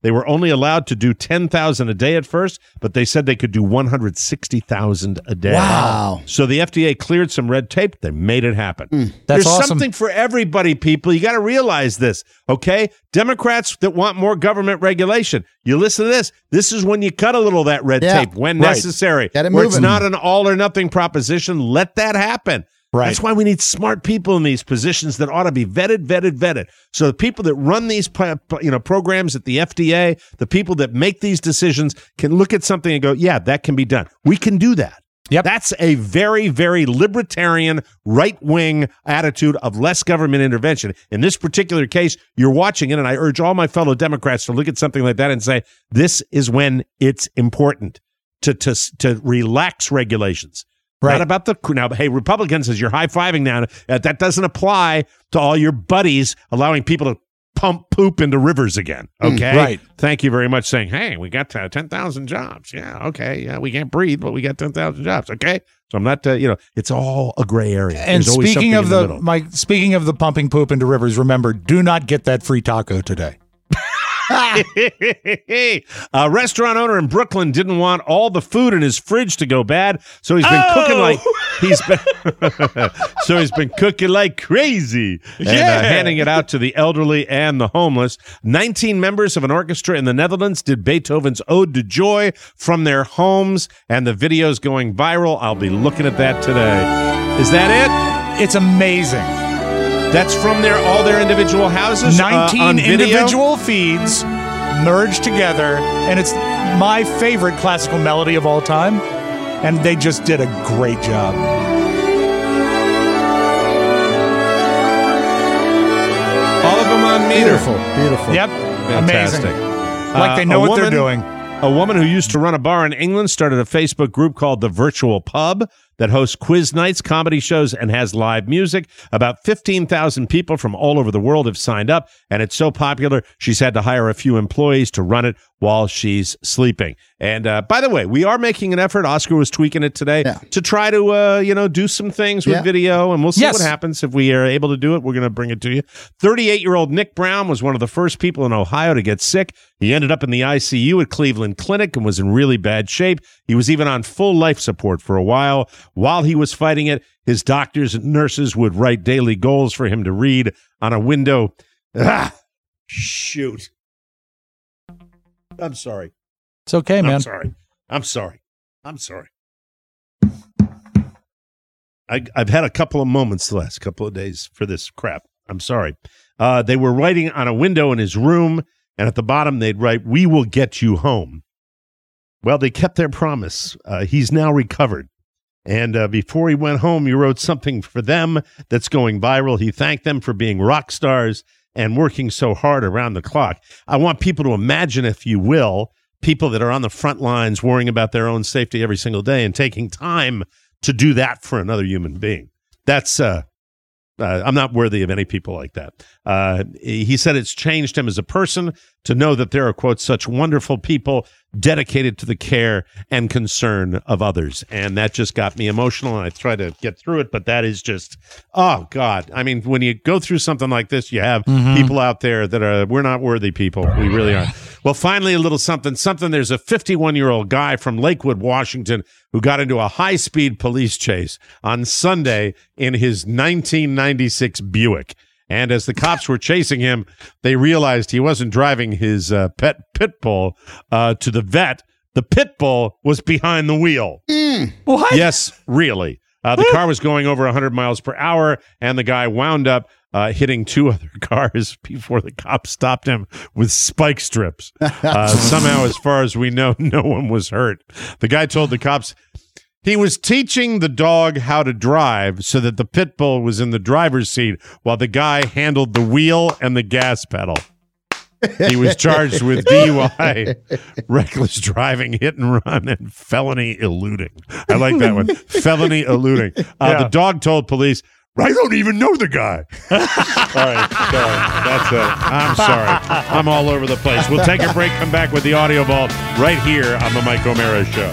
They were only allowed to do ten thousand a day at first, but they said they could do one hundred sixty thousand a day. Wow. So the F D A cleared some red tape. They made it happen. Mm, that's There's awesome. something for everybody, people. You got to realize this, okay? Democrats that want more government regulation, you listen to this. This is when you cut a little of that red Yeah, tape when right. necessary. Get it where it's moving. not an all or nothing proposition. Let that happen. Right. That's why we need smart people in these positions that ought to be vetted, vetted, vetted. So the people that run these you know programs at the F D A, the people that make these decisions can look at something and go, yeah, that can be done. We can do that. Yep. That's a very, very libertarian, right-wing attitude of less government intervention. In this particular case, you're watching it, and I urge all my fellow Democrats to look at something like that and say, this is when it's important to to, to relax regulations. Right. Not about the now. Hey, Republicans, as you're high fiving now, uh, that doesn't apply to all your buddies allowing people to pump poop into rivers again. Okay, Mm, right. Thank you very much. Saying, hey, we got uh, ten thousand jobs. Yeah, okay. Yeah, we can't breathe, but we got ten thousand jobs. Okay, so I'm not. Uh, you know, it's all a gray area. And There's always speaking something of in the, the middle. my speaking of the pumping poop into rivers, remember, do not get that free taco today. A restaurant owner in Brooklyn didn't want all the food in his fridge to go bad, so he's been Oh! cooking like he's been so he's been cooking like crazy and Yeah. uh, handing it out to the elderly and the homeless. nineteen members of an orchestra in the Netherlands did Beethoven's Ode to Joy from their homes, and the video's going viral. I'll be looking at that today. Is that It's amazing. it? That's from their all their individual houses. uh, nineteen on video? individual feeds merged together, and it's my favorite classical melody of all time, and they just did a great job. All of them on meter. Beautiful, beautiful. Yep, Fantastic. amazing. Like they know Uh, a what they're woman- doing. A woman who used to run a bar in England started a Facebook group called The Virtual Pub that hosts quiz nights, comedy shows, and has live music. About fifteen thousand people from all over the world have signed up, and it's so popular, she's had to hire a few employees to run it while she's sleeping. And uh, by the way, we are making an effort. Oscar was tweaking it today Yeah. to try to, uh, you know, do some things with Yeah. video, and we'll see Yes. what happens. If we are able to do it, we're going to bring it to you. thirty-eight-year-old Nick Brown was one of the first people in Ohio to get sick. He ended up in the I C U at Cleveland Clinic and was in really bad shape. He was even on full life support for a while. While he was fighting it, his doctors and nurses would write daily goals for him to read on a window. Ah, shoot. I'm sorry. It's okay, man. I'm sorry. I'm sorry. I'm sorry. I, I've had a couple of moments the last couple of days for this crap. I'm sorry. Uh, they were writing on a window in his room, and at the bottom they'd write, "We will get you home." Well, they kept their promise. Uh, he's now recovered. And uh, before he went home, he wrote something for them that's going viral. He thanked them for being rock stars and working so hard around the clock. I want people to imagine, if you will, people that are on the front lines worrying about their own safety every single day and taking time to do that for another human being. That's, uh, uh, I'm not worthy of any people like that. Uh, he said it's changed him as a person to know that there are, quote, such wonderful people dedicated to the care and concern of others. And that just got me emotional, and I try to get through it, but that is just, oh, God. I mean, when you go through something like this, you have Mhm. people out there that are, we're not worthy people. We really are. Well, finally, a little something, something. There's a fifty-one-year-old guy from Lakewood, Washington, who got into a high-speed police chase on Sunday in his nineteen ninety-six Buick. And as the cops were chasing him, they realized he wasn't driving his uh, pet pit bull uh, to the vet. The pit bull was behind the wheel. Mm. What? Yes, really. Uh, the car was going over one hundred miles per hour, and the guy wound up uh, hitting two other cars before the cops stopped him with spike strips. Uh, somehow, as far as we know, no one was hurt. The guy told the cops he was teaching the dog how to drive so that the pit bull was in the driver's seat while the guy handled the wheel and the gas pedal. He was charged with D U I, reckless driving, hit and run, and felony eluding. I like that one. Felony eluding. Uh, Yeah. The dog told police, "I don't even know the guy." All right, sorry. That's it. I'm sorry. I'm all over the place. We'll take a break, come back with the audio vault right here on the Mike O'Mara Show.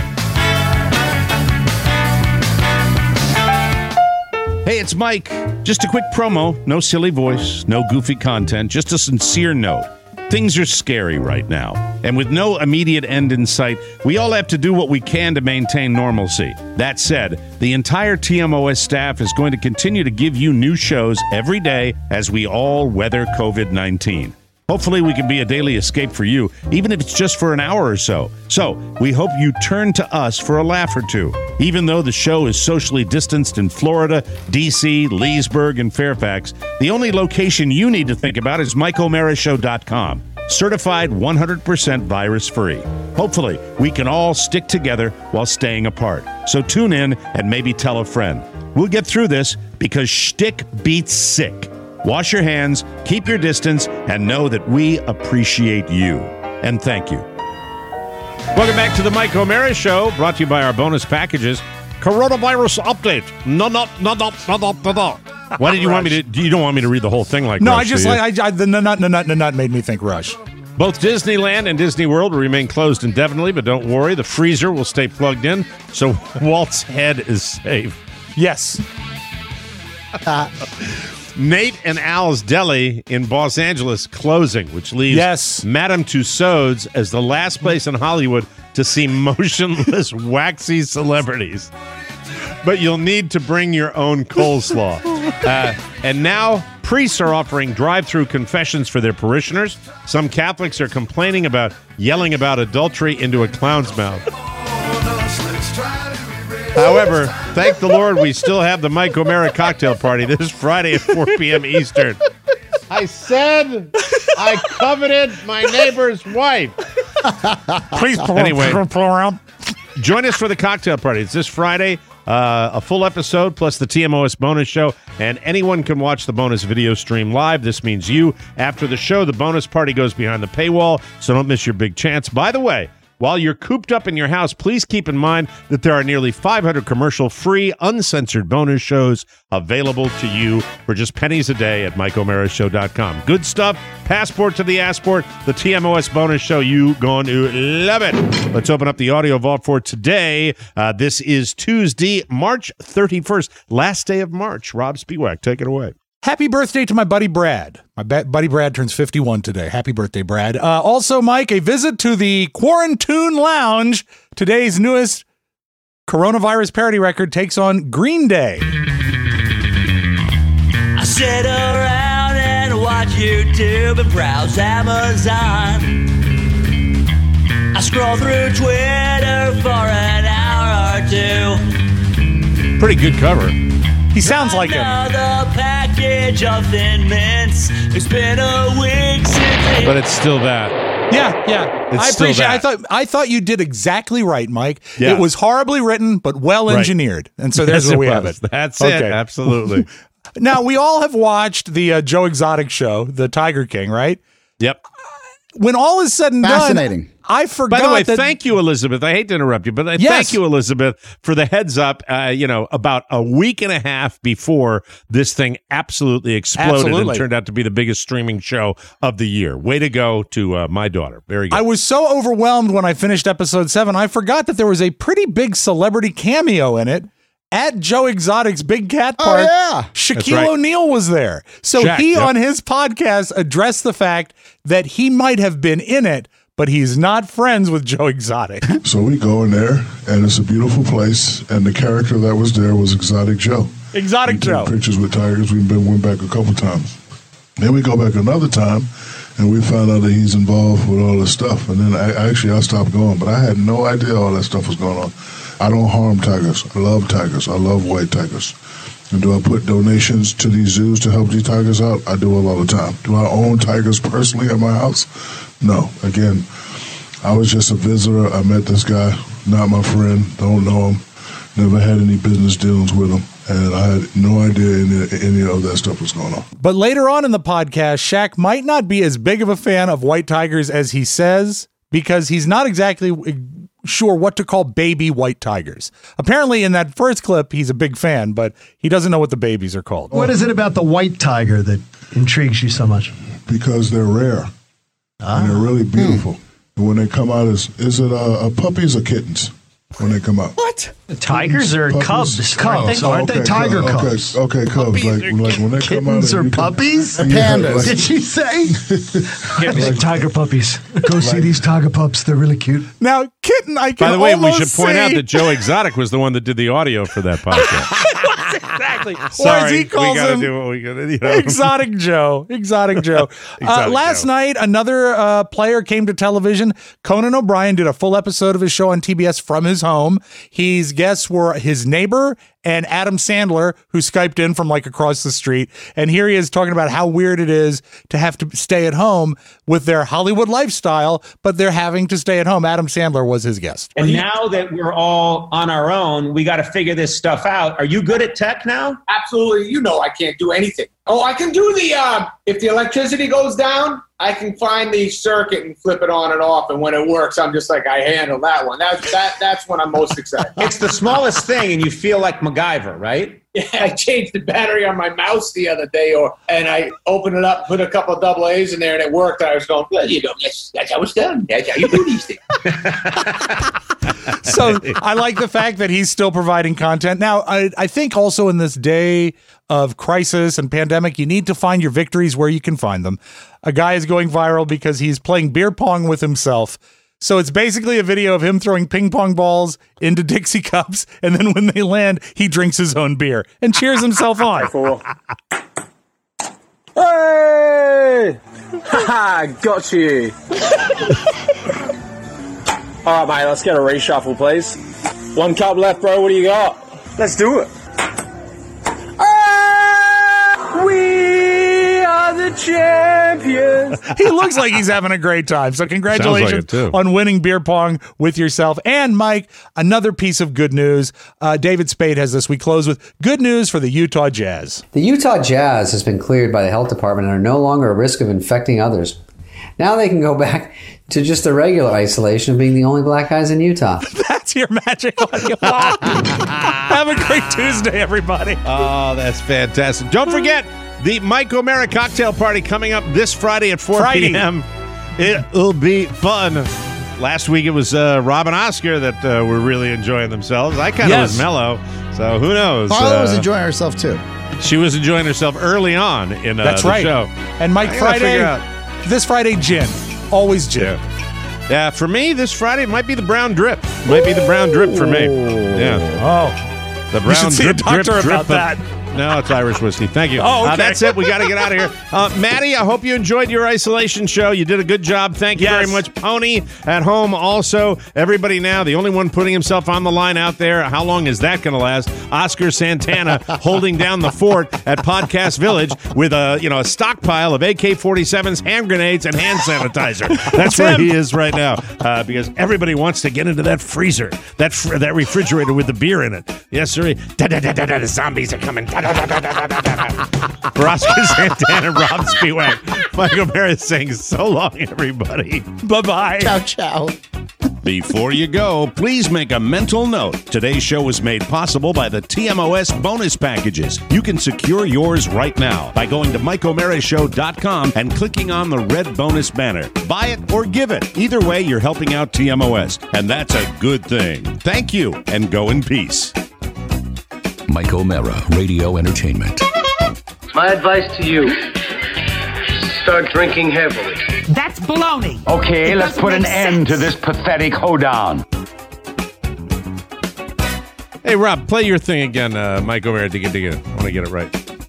Hey, it's Mike. Just a quick promo. No silly voice, no goofy content, just a sincere note. Things are scary right now, and with no immediate end in sight, we all have to do what we can to maintain normalcy. That said, the entire T M O S staff is going to continue to give you new shows every day as we all weather covid nineteen. Hopefully we can be a daily escape for you, even if it's just for an hour or so. So, we hope you turn to us for a laugh or two. Even though the show is socially distanced in Florida, D C, Leesburg, and Fairfax, the only location you need to think about is Mike O'Mara Show dot com. Certified one hundred percent virus-free. Hopefully, we can all stick together while staying apart. So tune in and maybe tell a friend. We'll get through this because shtick beats sick. Wash your hands, keep your distance, and know that we appreciate you. And thank you. Welcome back to the Mike O'Mara Show, brought to you by our bonus packages. Coronavirus update. No, no, no, no, no, no, no, no. Why did you want me to? You don't want me to read the whole thing like no, Rush, I just do you? like I, I the nut nut nut nut made me think Rush. Both Disneyland and Disney World will remain closed indefinitely, but don't worry, the freezer will stay plugged in, so Walt's head is safe. Yes. Uh, Nate and Al's Deli in Los Angeles closing, which leaves yes. Madame Tussauds as the last place in Hollywood to see motionless, waxy celebrities. But you'll need to bring your own coleslaw. Uh, and now priests are offering drive-through confessions for their parishioners. Some Catholics are complaining about yelling about adultery into a clown's mouth. However, thank the Lord, we still have the Mike O'Mara cocktail party this Friday at four p.m. Eastern. I said I coveted my neighbor's wife. Please pull, anyway, pull around. Join us for the cocktail party. It's this Friday, uh, a full episode plus the T M O S bonus show, and anyone can watch the bonus video stream live. This means you. After the show, the bonus party goes behind the paywall, so don't miss your big chance. By the way, while you're cooped up in your house, please keep in mind that there are nearly five hundred commercial-free, uncensored bonus shows available to you for just pennies a day at Mike O'Mara Show dot com. Good stuff. Passport to the Assport, the T M O S bonus show. You going to love it. Let's open up the audio vault for today. Uh, this is Tuesday, March thirty-first, last day of March. Rob Spiewak, take it away. Happy birthday to my buddy Brad. My ba- buddy Brad turns fifty-one today. Happy birthday, Brad. Uh, also, Mike, a visit to the Quarantune Lounge. Today's newest coronavirus parody record takes on Green Day. I sit around and watch YouTube and browse Amazon. I scroll through Twitter for an hour or two. Pretty good cover. He sounds like him. Another package of Thin Mints. It's been a week since. But it's still that. Yeah, yeah. It's I still appreciate. that. I thought. I thought you did exactly right, Mike. Yeah. It was horribly written, but well Right. engineered. And so there's Yes, where it we was. have it. That's it. Absolutely. Now we all have watched the uh, Joe Exotic show, the Tiger King, right? Yep. When all is said and Fascinating. done, I forgot. By the way, that, thank you, Elizabeth. I hate to interrupt you, but I Yes. thank you, Elizabeth, for the heads up. Uh, you know, about a week and a half before this thing absolutely exploded Absolutely. and turned out to be the biggest streaming show of the year. Way to go to uh, my daughter. Very good. I was so overwhelmed when I finished episode seven, I forgot that there was a pretty big celebrity cameo in it. At Joe Exotic's Big Cat Oh, Park, yeah. Shaquille right. O'Neal was there. So Shaq, he, yep. on his podcast, addressed the fact that he might have been in it, but he's not friends with Joe Exotic. So we go in there, and it's a beautiful place, and the character that was there was Exotic Joe. Exotic we Joe. Took pictures with tigers. We've been went back a couple times. Then we go back another time, and we found out that he's involved with all this stuff. And then I, actually I stopped going, but I had no idea all that stuff was going on. I don't harm tigers. I love tigers. I love white tigers. And do I put donations to these zoos to help these tigers out? I do it all the time. Do I own tigers personally at my house? No. Again, I was just a visitor. I met this guy, not my friend, don't know him, never had any business dealings with him, and I had no idea any, any of that stuff was going on. But later on in the podcast, Shaq might not be as big of a fan of white tigers as he says, because he's not exactly sure what to call baby white tigers. Apparently in that first clip, he's a big fan, but he doesn't know what the babies are called. What is it about the white tiger that intrigues you so much? Because they're rare, ah. and they're really beautiful. And when they come out, is is it uh, uh, puppies or kittens? when they come out. What? Tigers or Puppies? cubs? Oh, Cubs, oh, aren't okay, they? Tiger okay, cubs. Okay, cubs. Like, like when they come out. Kittens or you can- puppies? Yeah, Pandas. like- Did she say? Like tiger puppies. Go see these tiger pups. They're really cute. Now, kitten, I can By the way, we almost should point out say- that Joe Exotic was the one that did the audio for that podcast. exactly. Sorry, or as he calls we gotta him, do what we gotta. You know. Exotic Joe. Exotic Joe. uh, Exotic last Joe. night, another uh, player came to television. Conan O'Brien did a full episode of his show on T B S from his home. His guests were his neighbor and Adam Sandler, who Skyped in from like across the street. And here he is talking about how weird it is to have to stay at home with their Hollywood lifestyle, but they're having to stay at home. Adam Sandler was his guest. And now that we're all on our own, we got to figure this stuff out. Are you good at tech now? Absolutely. You know I can't do anything. Oh, I can do the, uh, if the electricity goes down, I can find the circuit and flip it on and off. And when it works, I'm just like, I handle that one. That's, that, that's when I'm most excited. It's the smallest thing, and you feel like MacGyver, right? Yeah, I changed the battery on my mouse the other day, or and I opened it up, put a couple of double A's in there, and it worked. And I was going, well, you know, that's, that's how it's done. That's how you do these things. So I like the fact that he's still providing content. Now, I, I think also in this day of crisis and pandemic, you need to find your victories where you can find them. A guy is going viral because he's playing beer pong with himself. So it's basically a video of him throwing ping pong balls into Dixie cups, and then when they land, he drinks his own beer and cheers himself on. Hey! Haha, got you. All right, mate, let's get a reshuffle, please. One cup left, bro. What do you got? Let's do it. Ah, we are the champions. He looks like he's having a great time. So congratulations Sounds like it, too. on winning beer pong with yourself. And Mike, another piece of good news. Uh, David Spade has this. We close with good news for the Utah Jazz. The Utah Jazz has been cleared by the health department and are no longer at risk of infecting others. Now they can go back to just the regular isolation of being the only black guys in Utah. That's your magic audio. Have a great Tuesday, everybody. Oh, that's fantastic. Don't forget the Mike O'Mara cocktail party coming up this Friday at four Friday. p.m. It'll be fun. Last week it was uh, Rob and Oscar that uh, were really enjoying themselves. I kind of Yes. was mellow, so who knows? Paula was Uh, enjoying herself too. She was enjoying herself early on in uh, That's the right. show. And Mike I gotta Friday, figure out- this Friday, gin. Always gin. Yeah. Yeah, for me, this Friday it might be the brown drip. Might be the brown drip for me. Yeah. Oh. The You brown should see drip, a doctor drip, drip about that. of- No, it's Irish whiskey. Thank you. Oh, okay. Uh, that's it. We got to get out of here. Uh, Maddie, I hope you enjoyed your isolation show. You did a good job. Thank you Yes. very much. Pony at home also. Everybody now, the only one putting himself on the line out there. How long is that going to last? Oscar Santana holding down the fort at Podcast Village with a you know a stockpile of A K forty-sevens, hand grenades, and hand sanitizer. That's, That's where him. he is right now uh, because everybody wants to get into that freezer, that fr- that refrigerator with the beer in it. Yes, sir. Da, da, da, da, da, the zombies are coming. Da, da, da, da, da, da, da. For Oscar Santana and Rob Spiewak, Michael Barrett saying so long, everybody. Bye-bye. Ciao, ciao. Before you go, please make a mental note. Today's show was made possible by the T M O S bonus packages. You can secure yours right now by going to mike o'mara show dot com and clicking on the red bonus banner. Buy it or give it. Either way, you're helping out T M O S, and that's a good thing. Thank you, and go in peace. Mike O'Mara, Radio Entertainment. My advice to you, start drinking heavily. That's baloney. Okay, It let's doesn't put an make end to sense. this pathetic hoedown. Hey, Rob, play your thing again, uh, Mike O'Mara. Dig it, dig it. I want to get it right.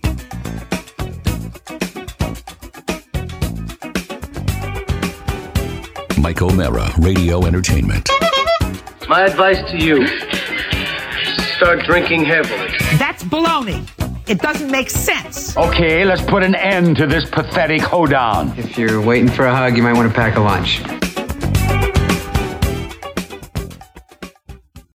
Mike O'Mara, Radio Entertainment. My advice to you, start drinking heavily. That's baloney. It doesn't make sense. Okay, let's put an end to this pathetic hoedown. If you're waiting for a hug, you might want to pack a lunch.